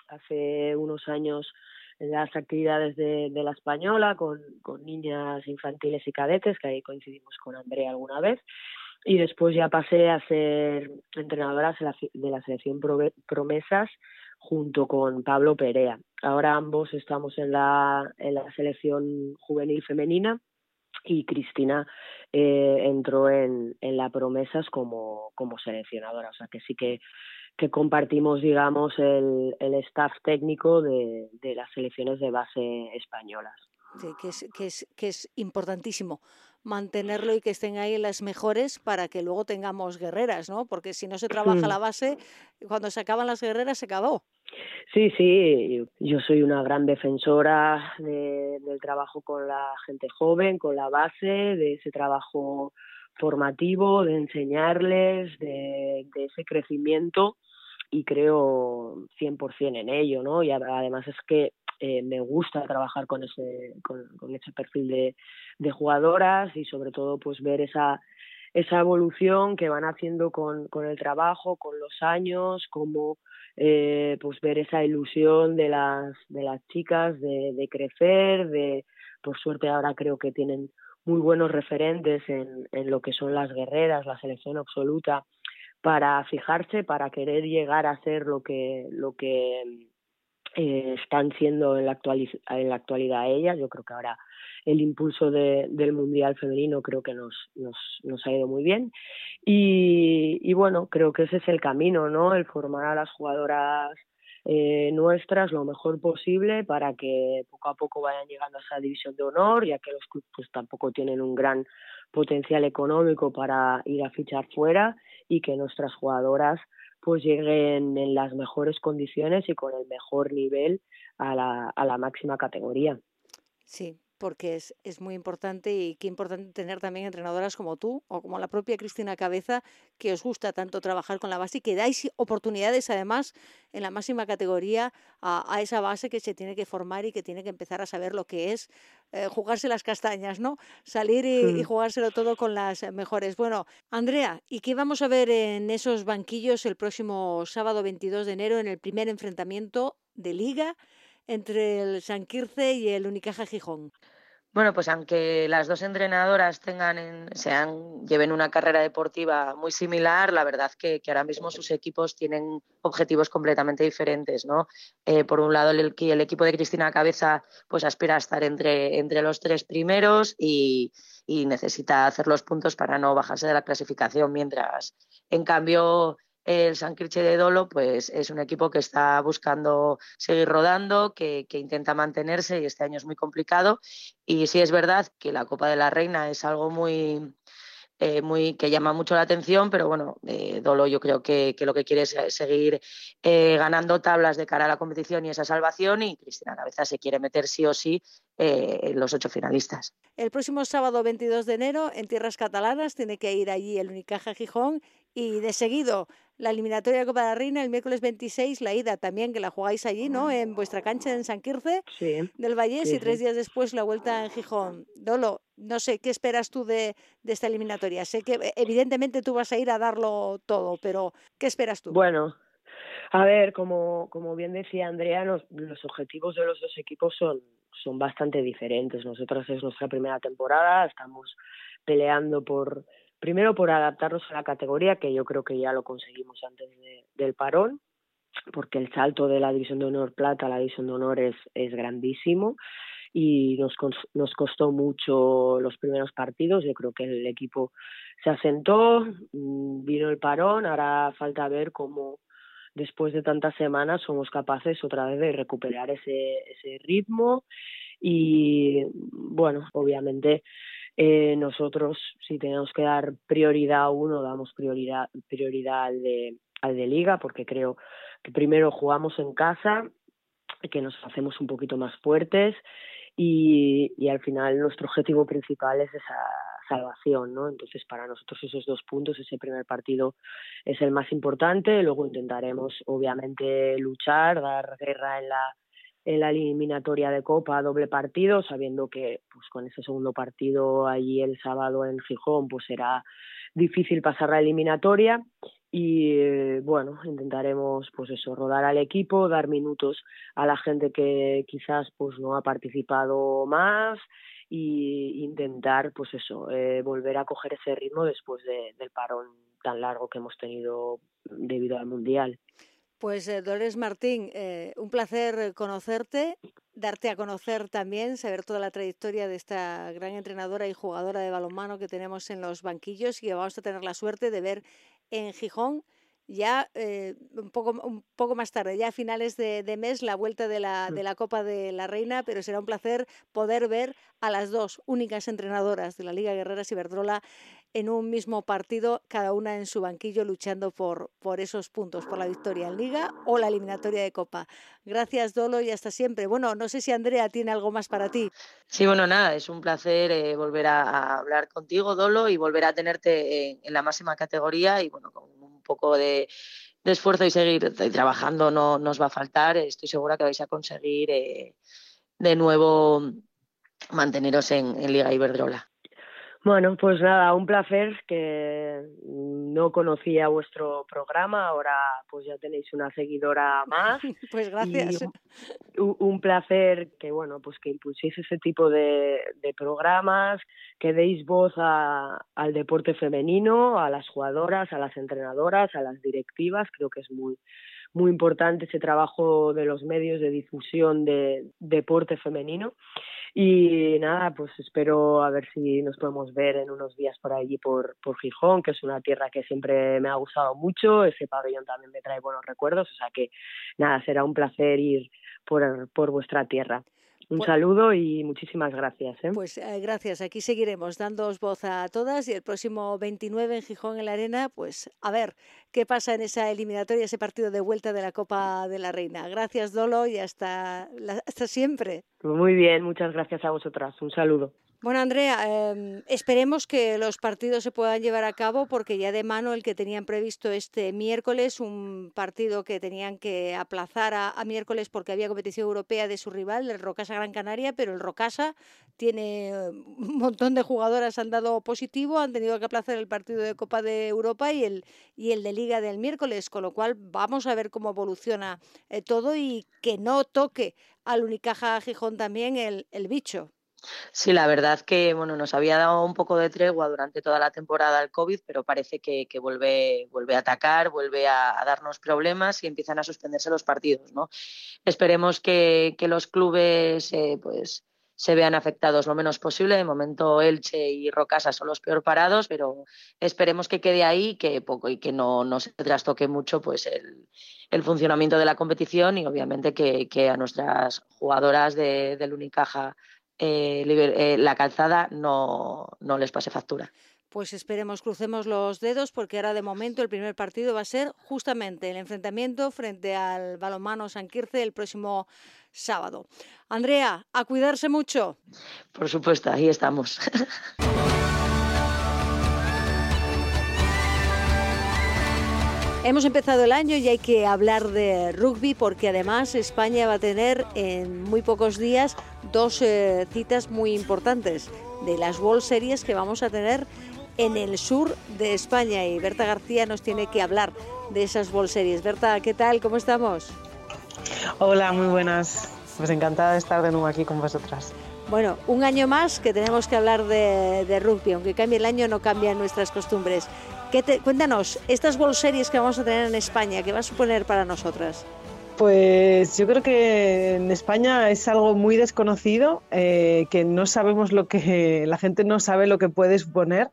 hace unos años en las actividades de, de la Española con, con niñas infantiles y cadetes, que ahí coincidimos con Andrea alguna vez, y después ya pasé a ser entrenadora de la selección promesas junto con Pablo Perea. Ahora ambos estamos en la, en la selección juvenil femenina y Cristina eh, entró en, en la promesas como, como seleccionadora, o sea que sí que, que compartimos, digamos, el, el staff técnico de, de las selecciones de base españolas. Sí, que es, que es, que es importantísimo mantenerlo y que estén ahí las mejores para que luego tengamos guerreras, ¿no? Porque si no se trabaja la base, cuando se acaban las guerreras se acabó. Sí, sí, yo soy una gran defensora de, del trabajo con la gente joven, con la base, de ese trabajo formativo, de enseñarles, de, de ese crecimiento y creo cien por ciento en ello, ¿no? Y además es que eh, me gusta trabajar con ese, con, con ese perfil de, de jugadoras y sobre todo pues ver esa esa evolución que van haciendo con, con el trabajo, con los años, como eh, pues ver esa ilusión de las de las chicas de, de crecer, de por suerte ahora creo que tienen muy buenos referentes en, en lo que son las guerreras, la selección absoluta, para fijarse, para querer llegar a ser lo que lo que eh, están siendo en la, actualiz- en la actualidad ellas. Yo creo que ahora el impulso de, del Mundial femenino creo que nos, nos, nos ha ido muy bien y, y bueno, creo que ese es el camino, ¿no? El formar a las jugadoras eh, nuestras lo mejor posible para que poco a poco vayan llegando a esa división de honor, ya que los clubes pues tampoco tienen un gran potencial económico para ir a fichar fuera y que nuestras jugadoras pues lleguen en las mejores condiciones y con el mejor nivel a la, a la máxima categoría. Sí, porque es, es muy importante y qué importante tener también entrenadoras como tú o como la propia Cristina Cabeza, que os gusta tanto trabajar con la base y que dais oportunidades además en la máxima categoría a, a esa base que se tiene que formar y que tiene que empezar a saber lo que es eh, jugarse las castañas, ¿no? Salir y, Mm. y jugárselo todo con las mejores. Bueno, Andrea, ¿y qué vamos a ver en esos banquillos el próximo sábado veintidós de enero en el primer enfrentamiento de Liga entre el San Quirce y el Unicaja Gijón? Bueno, pues aunque las dos entrenadoras tengan en, sean, lleven una carrera deportiva muy similar, la verdad que, que ahora mismo sus equipos tienen objetivos completamente diferentes, ¿no? Eh, por un lado, el, el equipo de Cristina Cabeza pues aspira a estar entre, entre los tres primeros y, y necesita hacer los puntos para no bajarse de la clasificación, mientras, en cambio, el San Quirche de Dolo pues es un equipo que está buscando seguir rodando, que, que intenta mantenerse y este año es muy complicado. Y sí es verdad que la Copa de la Reina es algo muy, eh, muy que llama mucho la atención, pero bueno, eh, Dolo yo creo que, que lo que quiere es seguir eh, ganando tablas de cara a la competición y esa salvación, y Cristina Cabeza se quiere meter sí o sí eh, en los ocho finalistas. El próximo sábado veintidós de enero en tierras catalanas tiene que ir allí el Unicaja Gijón y de seguido la eliminatoria de Copa de la Reina el miércoles veintiséis, la ida también que la jugáis allí, ¿no? En vuestra cancha en San Quirce Sí, del Vallés sí, y tres sí. días después la vuelta en Gijón. Dolo, no sé, ¿qué esperas tú de, de esta eliminatoria? Sé que evidentemente tú vas a ir a darlo todo, pero ¿qué esperas tú? Bueno, a ver, como, como bien decía Andrea, los, los objetivos de los dos equipos son, son bastante diferentes. Nosotros es nuestra primera temporada, estamos peleando por, primero por adaptarnos a la categoría, que yo creo que ya lo conseguimos antes de, del parón, porque el salto de la División de Honor Plata a la División de Honor es, es grandísimo y nos, nos costó mucho los primeros partidos. Yo creo que el equipo se asentó, vino el parón, ahora falta ver cómo después de tantas semanas somos capaces otra vez de recuperar ese, ese ritmo y bueno, obviamente Eh, nosotros, si tenemos que dar prioridad a uno, damos prioridad, prioridad al de, al de Liga, porque creo que primero jugamos en casa, que nos hacemos un poquito más fuertes y, y al final nuestro objetivo principal es esa salvación, ¿no? Entonces para nosotros esos dos puntos, ese primer partido es el más importante. Luego intentaremos obviamente luchar, dar guerra en la en la eliminatoria de Copa, doble partido, sabiendo que pues con ese segundo partido allí el sábado en Gijón pues será difícil pasar la eliminatoria y eh, bueno, intentaremos pues eso, rodar al equipo, dar minutos a la gente que quizás pues no ha participado más y intentar pues eso, eh, volver a coger ese ritmo después de, del parón tan largo que hemos tenido debido al Mundial. Pues eh, Dolores Martín, eh, un placer conocerte, darte a conocer también, saber toda la trayectoria de esta gran entrenadora y jugadora de balonmano que tenemos en los banquillos y que vamos a tener la suerte de ver en Gijón ya eh, un poco un poco más tarde, ya a finales de, de mes, la vuelta de la, de la Copa de la Reina, pero será un placer poder ver a las dos únicas entrenadoras de la Liga Guerreras Iberdrola en un mismo partido, cada una en su banquillo luchando por, por esos puntos, por la victoria en Liga o la eliminatoria de Copa. Gracias, Dolo, y hasta siempre. Bueno, no sé si Andrea tiene algo más para ti. Sí, bueno, nada, es un placer eh, volver a, a hablar contigo, Dolo, y volver a tenerte en, en la máxima categoría y bueno, con un poco de, de esfuerzo y seguir trabajando no nos va a faltar. Estoy segura que vais a conseguir eh, de nuevo manteneros en, en Liga Iberdrola. Bueno, pues nada, un placer, que no conocía vuestro programa, ahora pues ya tenéis una seguidora más. Pues gracias. Y un, un placer que, bueno, pues que impulséis ese tipo de, de programas, que deis voz a, al deporte femenino, a las jugadoras, a las entrenadoras, a las directivas. Creo que es muy muy importante ese trabajo de los medios de difusión de deporte femenino. Y nada, pues espero a ver si nos podemos ver en unos días por allí por, por Gijón, que es una tierra que siempre me ha gustado mucho. Ese pabellón también me trae buenos recuerdos, o sea que nada, será un placer ir por, por vuestra tierra. Un pues, saludo y muchísimas gracias. ¿eh? Pues eh, gracias, aquí seguiremos dándoos voz a todas y el próximo veintinueve en Gijón en la Arena, pues a ver qué pasa en esa eliminatoria, ese partido de vuelta de la Copa de la Reina. Gracias, Dolo, y hasta, hasta siempre. Muy bien, muchas gracias a vosotras. Un saludo. Bueno, Andrea, eh, esperemos que los partidos se puedan llevar a cabo porque ya de mano el que tenían previsto este miércoles, un partido que tenían que aplazar a, a miércoles porque había competición europea de su rival, el Rocasa Gran Canaria, pero el Rocasa tiene un montón de jugadoras han dado positivo, han tenido que aplazar el partido de Copa de Europa y el, y el de Liga del miércoles, con lo cual vamos a ver cómo evoluciona eh, todo y que no toque al Unicaja Gijón también el, el bicho. Sí, la verdad que bueno, nos había dado un poco de tregua durante toda la temporada el COVID, pero parece que, que vuelve, vuelve a atacar, vuelve a, a darnos problemas y empiezan a suspenderse los partidos, ¿no? Esperemos que, que los clubes eh, pues, se vean afectados lo menos posible. De momento Elche y Rocasa son los peor parados, pero esperemos que quede ahí que poco y que no, no se trastoque mucho pues, el, el funcionamiento de la competición y obviamente que, que a nuestras jugadoras de, del Unicaja Eh, eh, la calzada no, no les pase factura. Pues esperemos, crucemos los dedos porque ahora de momento el primer partido va a ser justamente el enfrentamiento frente al balonmano San Quirce el próximo sábado. Andrea, a cuidarse mucho. Por supuesto, ahí estamos. Hemos empezado el año y hay que hablar de rugby porque además España va a tener en muy pocos días dos eh, citas muy importantes de las World Series que vamos a tener en el sur de España y Berta García nos tiene que hablar de esas World Series. Berta, ¿qué tal? ¿Cómo estamos? Hola, muy buenas. Pues encantada de estar de nuevo aquí con vosotras. Bueno, un año más que tenemos que hablar de, de rugby, aunque cambie el año no cambian nuestras costumbres. ¿Qué te, cuéntanos, estas World Series que vamos a tener en España, ¿qué va a suponer para nosotras? Pues yo creo que en España es algo muy desconocido, eh, que no sabemos lo que, la gente no sabe lo que puede suponer,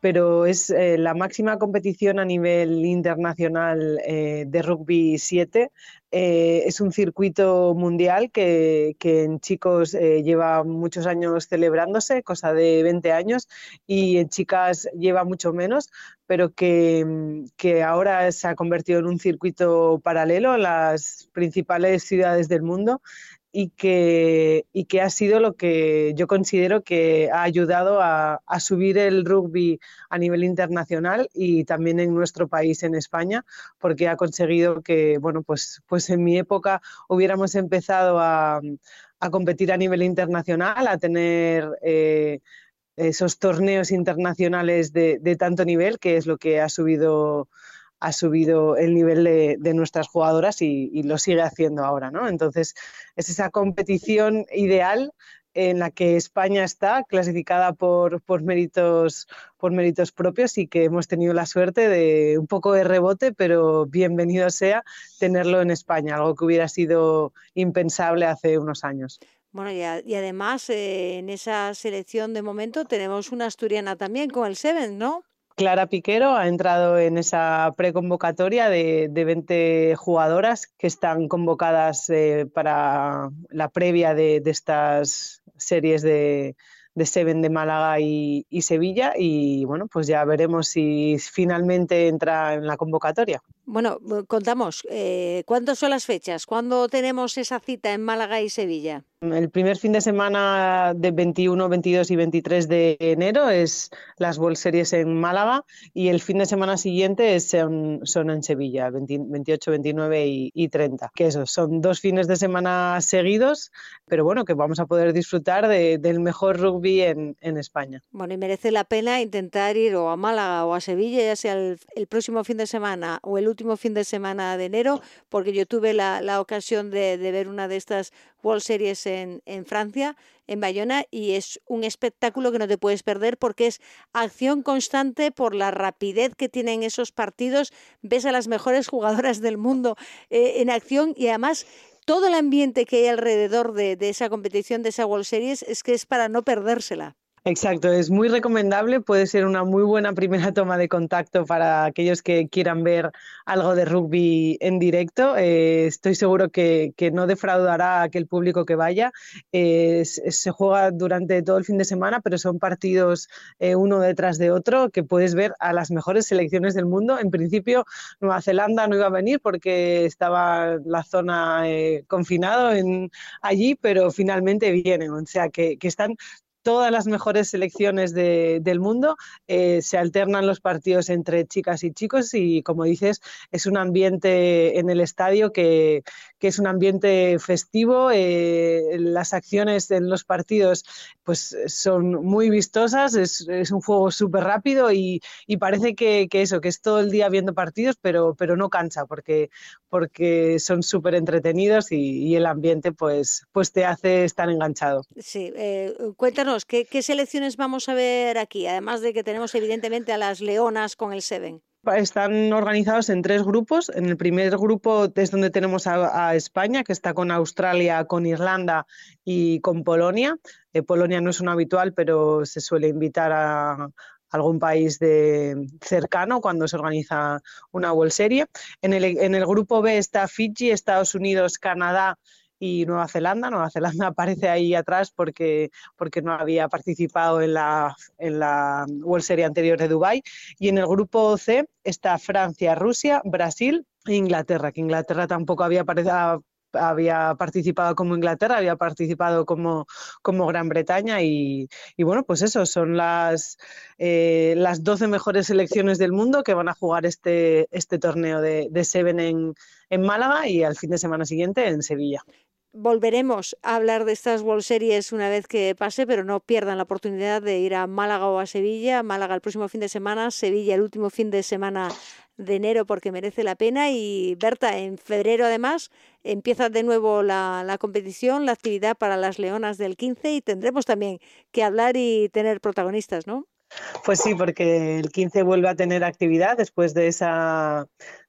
pero es eh, la máxima competición a nivel internacional eh, de rugby siete. Eh, es un circuito mundial que, que en chicos eh, lleva muchos años celebrándose, cosa de veinte años, y en chicas lleva mucho menos, pero que, que ahora se ha convertido en un circuito paralelo en las principales ciudades del mundo. Y que, y que ha sido lo que yo considero que ha ayudado a, a subir el rugby a nivel internacional y también en nuestro país, en España, porque ha conseguido que, bueno, pues, pues en mi época hubiéramos empezado a, a competir a nivel internacional, a tener eh, esos torneos internacionales de, de tanto nivel, que es lo que ha subido ha subido el nivel de, de nuestras jugadoras y, y lo sigue haciendo ahora, ¿no? Entonces, es esa competición ideal en la que España está clasificada por, por, méritos, por méritos propios y que hemos tenido la suerte de un poco de rebote, pero bienvenido sea tenerlo en España, algo que hubiera sido impensable hace unos años. Bueno, y, a, y además eh, en esa selección de momento tenemos una asturiana también con el Seven, ¿no? Clara Piquero ha entrado en esa preconvocatoria de, de veinte jugadoras que están convocadas eh, para la previa de, de estas series de, de Seven de Málaga y, y Sevilla, y bueno, pues ya veremos si finalmente entra en la convocatoria. Bueno, contamos, eh, ¿cuántas son las fechas? ¿Cuándo tenemos esa cita en Málaga y Sevilla? El primer fin de semana de veintiuno, veintidós y veintitrés de enero es las World Series en Málaga, y el fin de semana siguiente es, son, son en Sevilla, veinte, veintiocho, veintinueve y, y treinta. Que eso, son dos fines de semana seguidos, pero bueno, que vamos a poder disfrutar de, del mejor rugby en, en España. Bueno, y merece la pena intentar ir o a Málaga o a Sevilla, ya sea el, el próximo fin de semana o el último fin de semana de enero, porque yo tuve la, la ocasión de, de ver una de estas World Series en, en Francia, en Bayona, y es un espectáculo que no te puedes perder porque es acción constante por la rapidez que tienen esos partidos. Ves a las mejores jugadoras del mundo eh, en acción, y además todo el ambiente que hay alrededor de, de esa competición, de esa World Series, es que es para no perdérsela. Exacto, es muy recomendable, puede ser una muy buena primera toma de contacto para aquellos que quieran ver algo de rugby en directo. Eh, estoy seguro que, que no defraudará a aquel público que vaya. Eh, se juega durante todo el fin de semana, pero son partidos eh, uno detrás de otro que puedes ver a las mejores selecciones del mundo. En principio, Nueva Zelanda no iba a venir porque estaba la zona eh, confinado en, allí, pero finalmente vienen, o sea que, que están todas las mejores selecciones de, del mundo, eh, se alternan los partidos entre chicas y chicos, y como dices, es un ambiente en el estadio que, que es un ambiente festivo. Eh, las acciones en los partidos pues son muy vistosas, es, es un juego súper rápido y, y parece que, que eso, que es todo el día viendo partidos, pero, pero no cansa porque, porque son súper entretenidos y, y el ambiente pues, pues te hace estar enganchado. Sí, eh, cuéntanos, ¿qué, ¿qué selecciones vamos a ver aquí? Además de que tenemos evidentemente a las leonas con el Seven. Están organizados en tres grupos. En el primer grupo es donde tenemos a, a España, que está con Australia, con Irlanda y con Polonia. Eh, Polonia no es un habitual, pero se suele invitar a algún país de cercano cuando se organiza una World Series. En el, en el grupo B está Fiji, Estados Unidos, Canadá y Nueva Zelanda. Nueva Zelanda aparece ahí atrás porque, porque no había participado en la, en la World Series anterior de Dubái. Y en el grupo C está Francia, Rusia, Brasil e Inglaterra, que Inglaterra tampoco había aparecido, había participado como Inglaterra, había participado como, como Gran Bretaña, y, y bueno, pues eso, son las, eh, las doce mejores selecciones del mundo que van a jugar este, este torneo de, de Seven en, en Málaga, y al fin de semana siguiente en Sevilla. Volveremos a hablar de estas World Series una vez que pase, pero no pierdan la oportunidad de ir a Málaga o a Sevilla. Málaga el próximo fin de semana, Sevilla el último fin de semana de enero, porque merece la pena. Y Berta, en febrero además empieza de nuevo la, la competición, la actividad para las leonas del quince, y tendremos también que hablar y tener protagonistas, ¿no? Pues sí, porque el quince vuelve a tener actividad después de esa,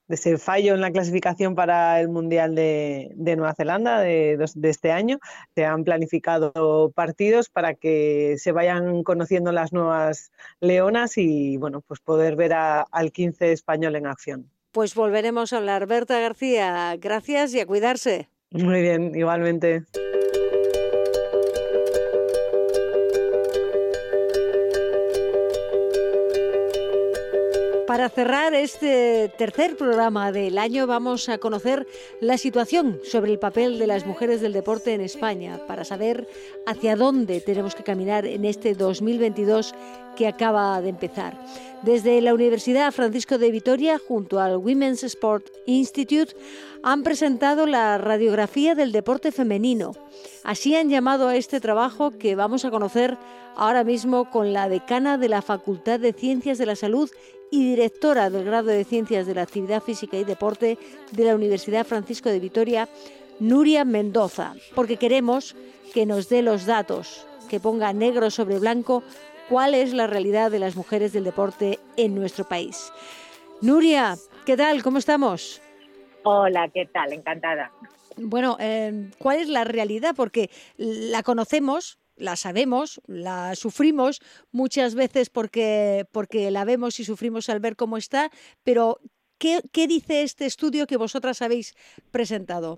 de ese fallo en la clasificación para el Mundial de, de Nueva Zelanda de, de este año. Se han planificado partidos para que se vayan conociendo las nuevas leonas y bueno, pues poder ver a, al quince español en acción. Pues volveremos a hablar. Berta García, gracias y a cuidarse. Muy bien, igualmente. Para cerrar este tercer programa del año vamos a conocer la situación sobre el papel de las mujeres del deporte en España, para saber hacia dónde tenemos que caminar en este dos mil veintidós que acaba de empezar. Desde la Universidad Francisco de Vitoria, junto al Women's Sport Institute, han presentado la radiografía del deporte femenino. Así han llamado a este trabajo que vamos a conocer ahora mismo con la decana de la Facultad de Ciencias de la Salud y directora del grado de Ciencias de la Actividad Física y Deporte de la Universidad Francisco de Vitoria, Nuria Mendoza, porque queremos que nos dé los datos, que ponga negro sobre blanco cuál es la realidad de las mujeres del deporte en nuestro país. Nuria, ¿qué tal? ¿Cómo estamos? Hola, ¿qué tal? Encantada. Bueno, eh, ¿cuál es la realidad? Porque la conocemos, la sabemos, la sufrimos muchas veces porque, porque la vemos y sufrimos al ver cómo está, pero ¿qué, qué dice este estudio que vosotras habéis presentado?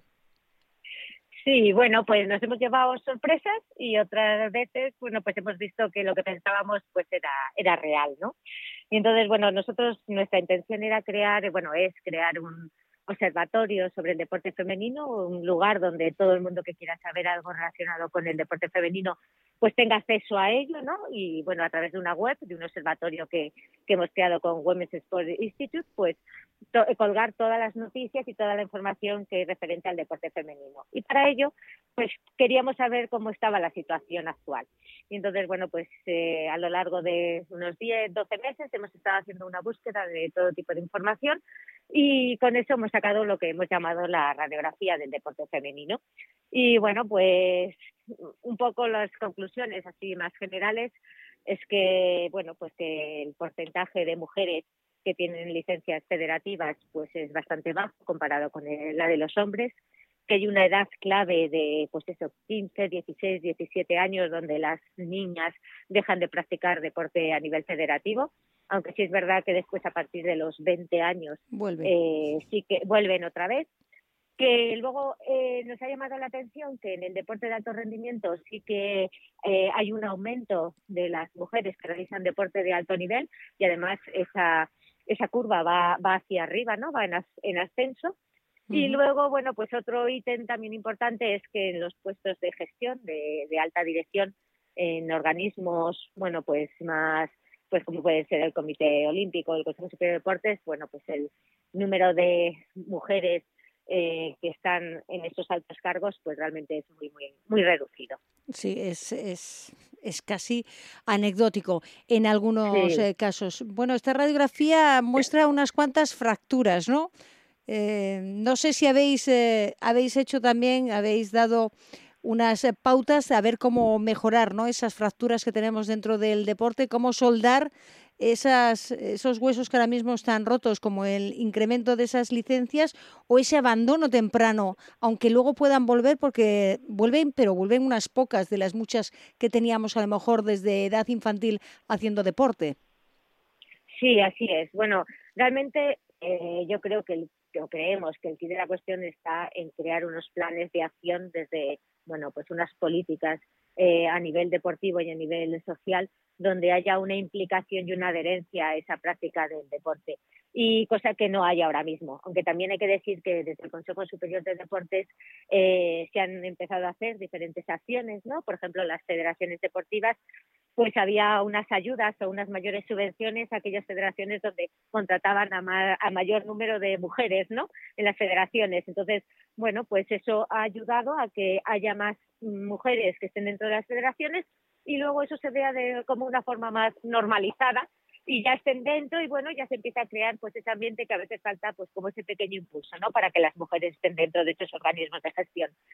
Sí, bueno, pues nos hemos llevado sorpresas y otras veces, bueno, pues hemos visto que lo que pensábamos pues era, era real, ¿no? Y entonces, bueno, nosotros, nuestra intención era crear, bueno, es crear un observatorio sobre el deporte femenino, un lugar donde todo el mundo que quiera saber algo relacionado con el deporte femenino pues tenga acceso a ello, ¿no? Y bueno, a través de una web, de un observatorio que, que hemos creado con Women's Sport Institute, pues to- colgar todas las noticias y toda la información que es referente al deporte femenino. Y para ello, pues queríamos saber cómo estaba la situación actual. Y entonces, bueno, pues eh, a lo largo de unos diez, doce meses hemos estado haciendo una búsqueda de todo tipo de información y con eso hemos sacado lo que hemos llamado la radiografía del deporte femenino. Y bueno, pues un poco las conclusiones así más generales es que, bueno, pues que el porcentaje de mujeres que tienen licencias federativas pues es bastante bajo comparado con el, la de los hombres, que hay una edad clave de pues eso, quince, dieciséis, diecisiete años donde las niñas dejan de practicar deporte a nivel federativo, aunque sí es verdad que después a partir de los veinte años Vuelve. eh, sí que vuelven otra vez. Que luego eh, nos ha llamado la atención que en el deporte de alto rendimiento sí que eh, hay un aumento de las mujeres que realizan deporte de alto nivel y además esa esa curva va, va hacia arriba, ¿no? Va en, as, en ascenso. Uh-huh. Y luego, bueno, pues otro ítem también importante es que en los puestos de gestión, de, de alta dirección, en organismos, bueno, pues más, pues como puede ser el Comité Olímpico, el Consejo Superior de Deportes, bueno, pues el número de mujeres Eh, que están en estos altos cargos, pues realmente es muy, muy, muy reducido. Sí, es, es, es casi anecdótico en algunos sí. eh, casos. Bueno, esta radiografía muestra unas cuantas fracturas, ¿no? Eh, no sé si habéis, eh, habéis hecho también, habéis dado unas pautas a ver cómo mejorar, ¿no? Esas fracturas que tenemos dentro del deporte, cómo soldar esas, esos huesos que ahora mismo están rotos, como el incremento de esas licencias o ese abandono temprano, aunque luego puedan volver, porque vuelven, pero vuelven unas pocas de las muchas que teníamos a lo mejor desde edad infantil haciendo deporte. Sí, así es. Bueno, realmente eh, yo creo que el, o creemos que el quid de la cuestión está en crear unos planes de acción desde, bueno, pues unas políticas eh, a nivel deportivo y a nivel social donde haya una implicación y una adherencia a esa práctica del deporte. Y cosa que no hay ahora mismo. Aunque también hay que decir que desde el Consejo Superior de Deportes eh, se han empezado a hacer diferentes acciones, ¿no? Por ejemplo, las federaciones deportivas, pues había unas ayudas o unas mayores subvenciones a aquellas federaciones donde contrataban a, ma- a mayor número de mujeres, ¿no? En las federaciones. Entonces, bueno, pues eso ha ayudado a que haya más mujeres que estén dentro de las federaciones y luego eso se vea de, como una forma más normalizada y ya estén dentro y bueno, ya se empieza a crear pues ese ambiente que a veces falta pues como ese pequeño impulso, ¿no? Para que las mujeres estén dentro de estos organismos de gestión.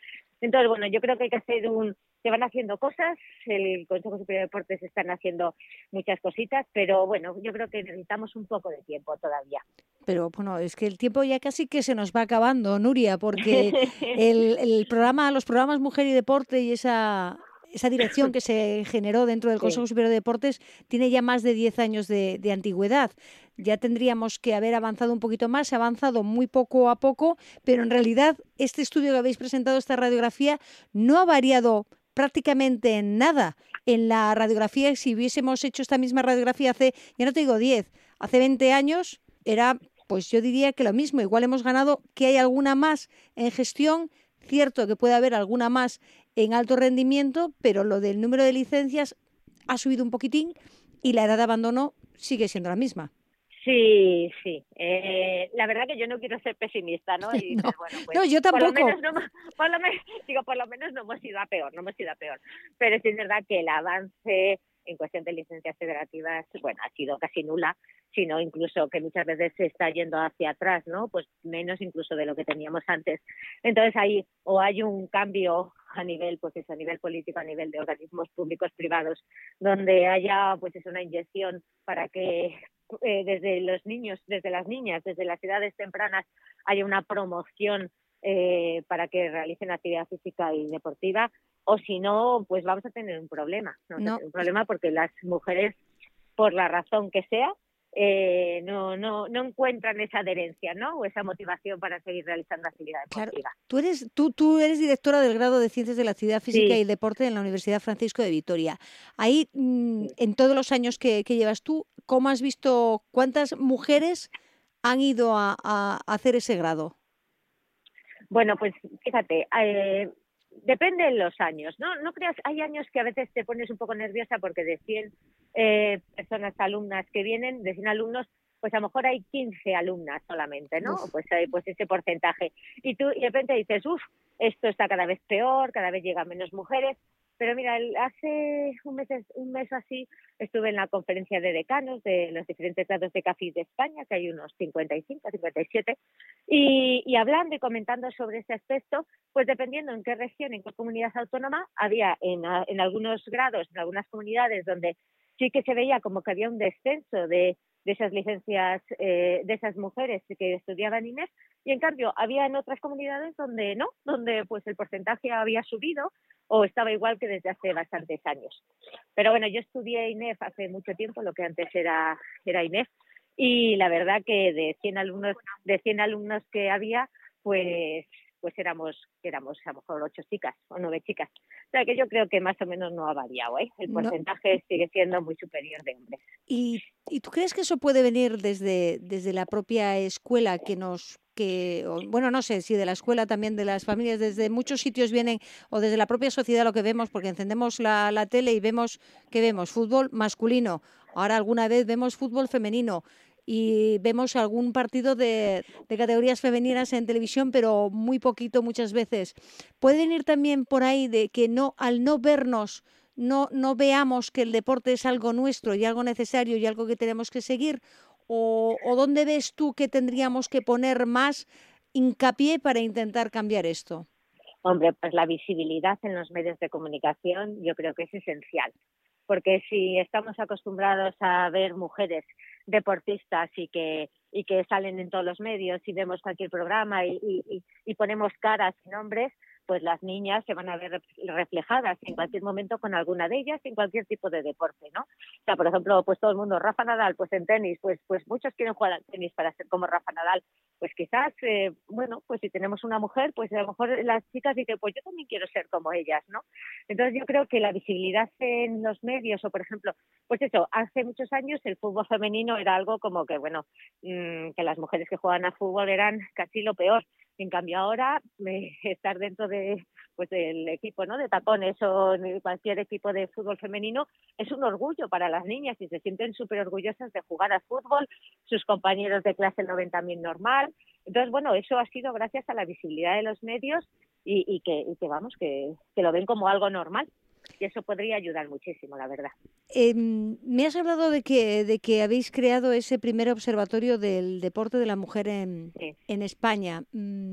Entonces, bueno, yo creo que hay que hacer un... Se van haciendo cosas, el Consejo Superior de Deportes están haciendo muchas cositas, pero bueno, yo creo que necesitamos un poco de tiempo todavía. Pero bueno, es que el tiempo ya casi que se nos va acabando, Nuria, porque el, el programa, los programas Mujer y Deporte y esa, esa dirección que se generó dentro del Consejo sí. Superior de Deportes tiene ya más de diez años de, de antigüedad. Ya tendríamos que haber avanzado un poquito más, se ha avanzado muy poco a poco, pero en realidad este estudio que habéis presentado, esta radiografía, no ha variado prácticamente en nada en la radiografía. Si hubiésemos hecho esta misma radiografía hace, ya no te digo diez, hace veinte años, era, pues yo diría que lo mismo. Igual hemos ganado que hay alguna más en gestión, cierto que puede haber alguna más en alto rendimiento, pero lo del número de licencias ha subido un poquitín y la edad de abandono sigue siendo la misma. Sí, sí. Eh, la verdad que yo no quiero ser pesimista, ¿no? Y no, dices, bueno, pues, no, yo tampoco. Por lo, menos no, por, lo menos, digo, por lo menos no hemos ido a peor, no hemos ido a peor. Pero sí es verdad que el avance en cuestión de licencias federativas, bueno, ha sido casi nula, sino incluso que muchas veces se está yendo hacia atrás, ¿no? Pues menos incluso de lo que teníamos antes. Entonces ahí o hay un cambio a nivel, pues eso, a nivel político, a nivel de organismos públicos privados, donde haya, pues es una inyección para que Eh, desde los niños, desde las niñas, desde las edades tempranas haya una promoción eh, para que realicen actividad física y deportiva, o si no, pues vamos a tener un problema, ¿no? No. Un problema porque las mujeres, por la razón que sea, eh, no, no, no encuentran esa adherencia, ¿no? O esa motivación para seguir realizando actividad deportiva. Claro. Tú eres, tú, tú eres directora del grado de Ciencias de la Actividad Física Sí. y el Deporte en la Universidad Francisco de Vitoria. Ahí, mmm, en todos los años que, que llevas tú, ¿cómo has visto cuántas mujeres han ido a, a hacer ese grado? Bueno, pues fíjate, eh, depende de los años, ¿no? No creas, hay años que a veces te pones un poco nerviosa porque de cien eh, personas, alumnas que vienen, de cien alumnos, pues a lo mejor hay quince alumnas solamente, ¿no? Uf. Pues hay pues ese porcentaje. Y tú y de repente dices, uff, esto está cada vez peor, cada vez llegan menos mujeres. Pero mira, hace un mes, un mes así estuve en la conferencia de decanos de los diferentes grados de CAFID de España, que hay unos cincuenta y cinco, cincuenta y siete, y, y hablando y comentando sobre ese aspecto, pues dependiendo en qué región, en qué comunidad autónoma, había en, en algunos grados, en algunas comunidades donde sí que se veía como que había un descenso de, de esas licencias, eh, de esas mujeres que estudiaban I N E F, y en cambio había en otras comunidades donde no, donde pues el porcentaje había subido o estaba igual que desde hace bastantes años. Pero bueno, yo estudié I N E F hace mucho tiempo, lo que antes era, era I N E F, y la verdad que de cien alumnos, de cien alumnos que había, pues pues éramos, éramos a lo mejor ocho chicas o nueve chicas. O sea que yo creo que más o menos no ha variado, ¿eh? El porcentaje no. sigue siendo muy superior de hombres. ¿Y, y tú crees que eso puede venir desde, desde la propia escuela que nos... que bueno, no sé si de la escuela, también de las familias, desde muchos sitios vienen, o desde la propia sociedad lo que vemos, porque encendemos la, la tele y vemos que vemos fútbol masculino, ahora alguna vez vemos fútbol femenino y vemos algún partido de, de categorías femeninas en televisión, pero muy poquito muchas veces. ¿Puede venir también por ahí de que no, al no vernos, no, no veamos que el deporte es algo nuestro y algo necesario y algo que tenemos que seguir? ¿O, o dónde ves tú que tendríamos que poner más hincapié para intentar cambiar esto? Hombre, pues la visibilidad en los medios de comunicación yo creo que es esencial. Porque si estamos acostumbrados a ver mujeres deportistas y que y que salen en todos los medios y vemos cualquier programa y, y, y ponemos caras y nombres, pues las niñas se van a ver reflejadas en cualquier momento con alguna de ellas en cualquier tipo de deporte, ¿no? O sea, por ejemplo, pues todo el mundo, Rafa Nadal, pues en tenis, pues pues muchos quieren jugar al tenis para ser como Rafa Nadal. Pues quizás, eh, bueno, pues si tenemos una mujer, pues a lo mejor las chicas dicen, pues yo también quiero ser como ellas, ¿no? Entonces yo creo que la visibilidad en los medios, o por ejemplo, pues eso, hace muchos años el fútbol femenino era algo como que, bueno, mmm, que las mujeres que juegan a fútbol eran casi lo peor. En cambio ahora, eh, estar dentro de pues del equipo, ¿no?, de tacones o cualquier equipo de fútbol femenino es un orgullo para las niñas y se sienten súper orgullosas de jugar al fútbol, sus compañeros de clase lo ven también normal. Entonces, bueno, eso ha sido gracias a la visibilidad de los medios y, y, que, y que, vamos, que, que lo ven como algo normal. y eso podría ayudar muchísimo, la verdad. Eh, me has hablado de que, de que habéis creado ese primer observatorio del deporte de la mujer en, Sí. en España.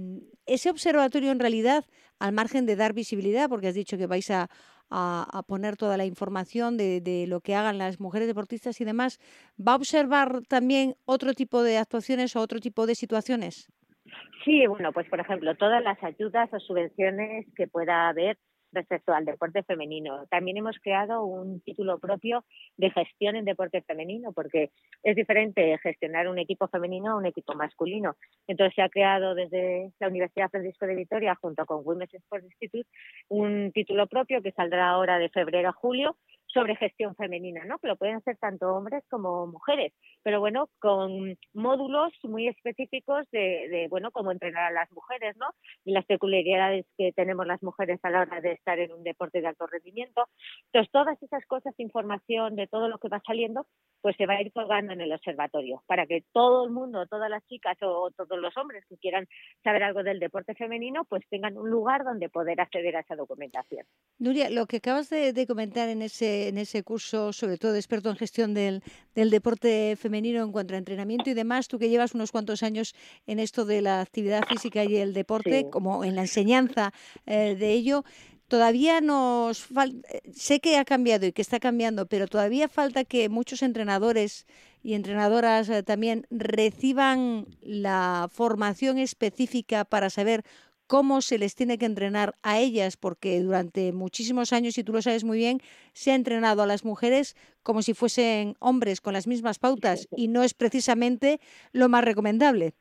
Ese observatorio, en realidad, al margen de dar visibilidad, porque has dicho que vais a, a, a poner toda la información de, de lo que hagan las mujeres deportistas y demás, ¿va a observar también otro tipo de actuaciones o otro tipo de situaciones? Sí, bueno, pues por ejemplo, todas las ayudas o subvenciones que pueda haber respecto al deporte femenino. También hemos creado un título propio de gestión en deporte femenino, porque es diferente gestionar un equipo femenino a un equipo masculino. Entonces se ha creado desde la Universidad Francisco de Vitoria, junto con Women's Sports Institute, un título propio que saldrá ahora de febrero a julio, sobre gestión femenina, ¿no? Que lo pueden hacer tanto hombres como mujeres, pero bueno, con módulos muy específicos de, de bueno, cómo entrenar a las mujeres, ¿no? Y las peculiaridades que tenemos las mujeres a la hora de estar en un deporte de alto rendimiento. Entonces, todas esas cosas, información de todo lo que va saliendo, pues se va a ir colgando en el observatorio, para que todo el mundo, todas las chicas o todos los hombres que quieran saber algo del deporte femenino, pues tengan un lugar donde poder acceder a esa documentación. Nuria, lo que acabas de, de comentar en ese, en ese curso, sobre todo de experto en gestión del, del deporte femenino en cuanto a entrenamiento y demás, tú que llevas unos cuantos años en esto de la actividad física y el deporte, Sí. como en la enseñanza eh, de ello, todavía nos falta, sé que ha cambiado y que está cambiando, pero todavía falta que muchos entrenadores y entrenadoras eh, también reciban la formación específica para saber cómo se les tiene que entrenar a ellas, porque durante muchísimos años, y tú lo sabes muy bien, se ha entrenado a las mujeres como si fuesen hombres, con las mismas pautas, y no es precisamente lo más recomendable.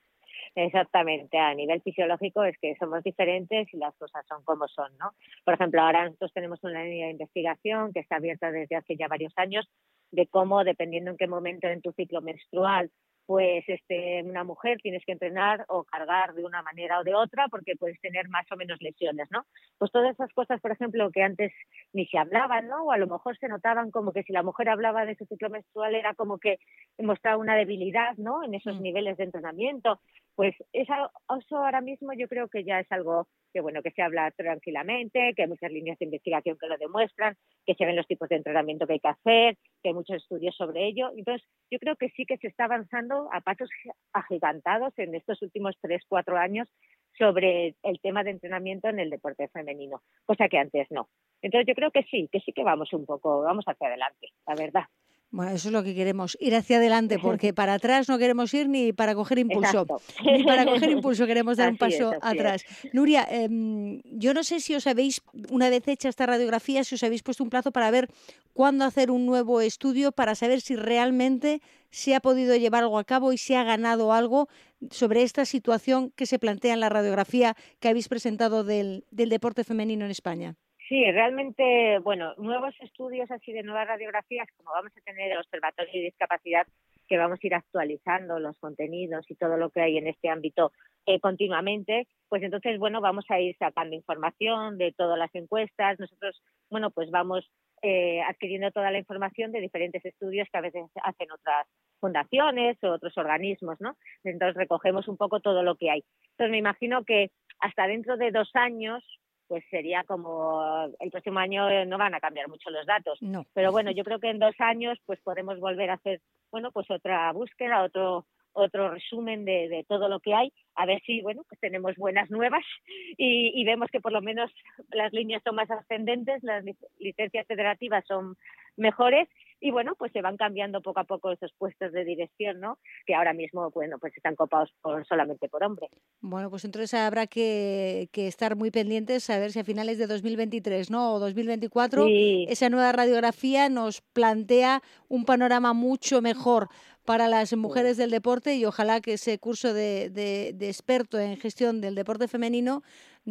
Exactamente, a nivel fisiológico es que somos diferentes y las cosas son como son, ¿no? Por ejemplo, ahora nosotros tenemos una línea de investigación que está abierta desde hace ya varios años de cómo, dependiendo en qué momento en tu ciclo menstrual, pues este, una mujer tienes que entrenar o cargar de una manera o de otra porque puedes tener más o menos lesiones, ¿no? Pues todas esas cosas, por ejemplo, que antes ni se hablaban, ¿no? O a lo mejor se notaban como que si la mujer hablaba de su ciclo menstrual era como que mostraba una debilidad, ¿no? En esos mm. niveles de entrenamiento. Pues esa, eso ahora mismo yo creo que ya es algo que bueno que se habla tranquilamente, que hay muchas líneas de investigación que lo demuestran, que se ven los tipos de entrenamiento que hay que hacer, que hay muchos estudios sobre ello. Entonces, yo creo que sí que se está avanzando a pasos agigantados en estos últimos tres, cuatro años sobre el tema de entrenamiento en el deporte femenino, cosa que antes no. Entonces, yo creo que sí, que sí que vamos un poco, vamos hacia adelante, la verdad. Bueno, eso es lo que queremos, ir hacia adelante, porque para atrás no queremos ir ni para coger impulso. Exacto. Ni para coger impulso queremos dar así un paso es, atrás. Es. Nuria, eh, yo no sé si os habéis, una vez hecha esta radiografía, si os habéis puesto un plazo para ver cuándo hacer un nuevo estudio, para saber si realmente se ha podido llevar algo a cabo y se ha ganado algo sobre esta situación que se plantea en la radiografía que habéis presentado del, del deporte femenino en España. Sí, realmente, bueno, nuevos estudios así de nuevas radiografías, como vamos a tener el Observatorio de Discapacidad, que vamos a ir actualizando los contenidos y todo lo que hay en este ámbito eh, continuamente, pues entonces, bueno, vamos a ir sacando información de todas las encuestas. Nosotros, bueno, pues vamos eh, adquiriendo toda la información de diferentes estudios que a veces hacen otras fundaciones o otros organismos, ¿no? Entonces recogemos un poco todo lo que hay. Entonces me imagino que hasta dentro de dos años pues sería como el próximo año no van a cambiar mucho los datos. No. Pero bueno, yo creo que en dos años pues podemos volver a hacer, bueno, pues otra búsqueda, otro otro resumen de, de todo lo que hay, a ver si, bueno, pues tenemos buenas nuevas y, y vemos que por lo menos las líneas son más ascendentes, las licencias federativas son mejores y bueno, pues se van cambiando poco a poco esos puestos de dirección, ¿no? Que ahora mismo, bueno, pues están copados por, solamente por hombres. Bueno, pues entonces habrá que, que estar muy pendientes a ver si a finales de dos mil veintitrés, ¿no? O dos mil veinticuatro, sí. esa nueva radiografía nos plantea un panorama mucho mejor para las mujeres del deporte y ojalá que ese curso de, de, de experto en gestión del deporte femenino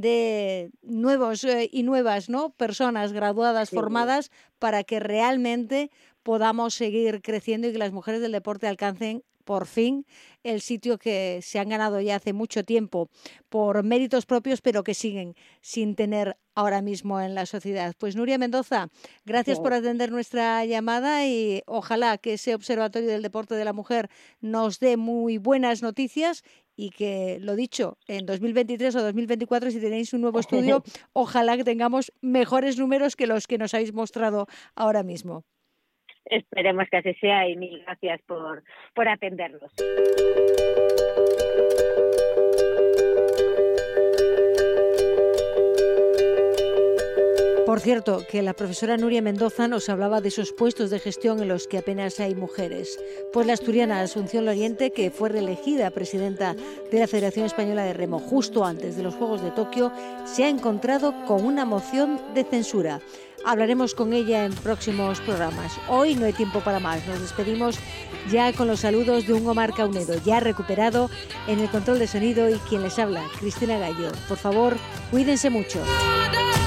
de nuevos eh, y nuevas, ¿no? Personas graduadas, sí. formadas, para que realmente podamos seguir creciendo y que las mujeres del deporte alcancen por fin el sitio que se han ganado ya hace mucho tiempo por méritos propios, pero que siguen sin tener ahora mismo en la sociedad. Pues Nuria Mendoza, gracias sí. por atender nuestra llamada y ojalá que ese Observatorio del Deporte de la Mujer nos dé muy buenas noticias y que, lo dicho, en dos mil veintitrés o dos mil veinticuatro, si tenéis un nuevo estudio, ojalá que tengamos mejores números que los que nos habéis mostrado ahora mismo. Esperemos que así sea y mil gracias por, por atendernos. Por cierto, que la profesora Nuria Mendoza nos hablaba de esos puestos de gestión en los que apenas hay mujeres. Pues la asturiana Asunción Loriente, que fue reelegida presidenta de la Federación Española de Remo justo antes de los Juegos de Tokio, se ha encontrado con una moción de censura. Hablaremos con ella en próximos programas. Hoy no hay tiempo para más. Nos despedimos ya con los saludos de un Omar Caunedo, ya recuperado en el control de sonido, y quien les habla, Cristina Gallo. Por favor, cuídense mucho.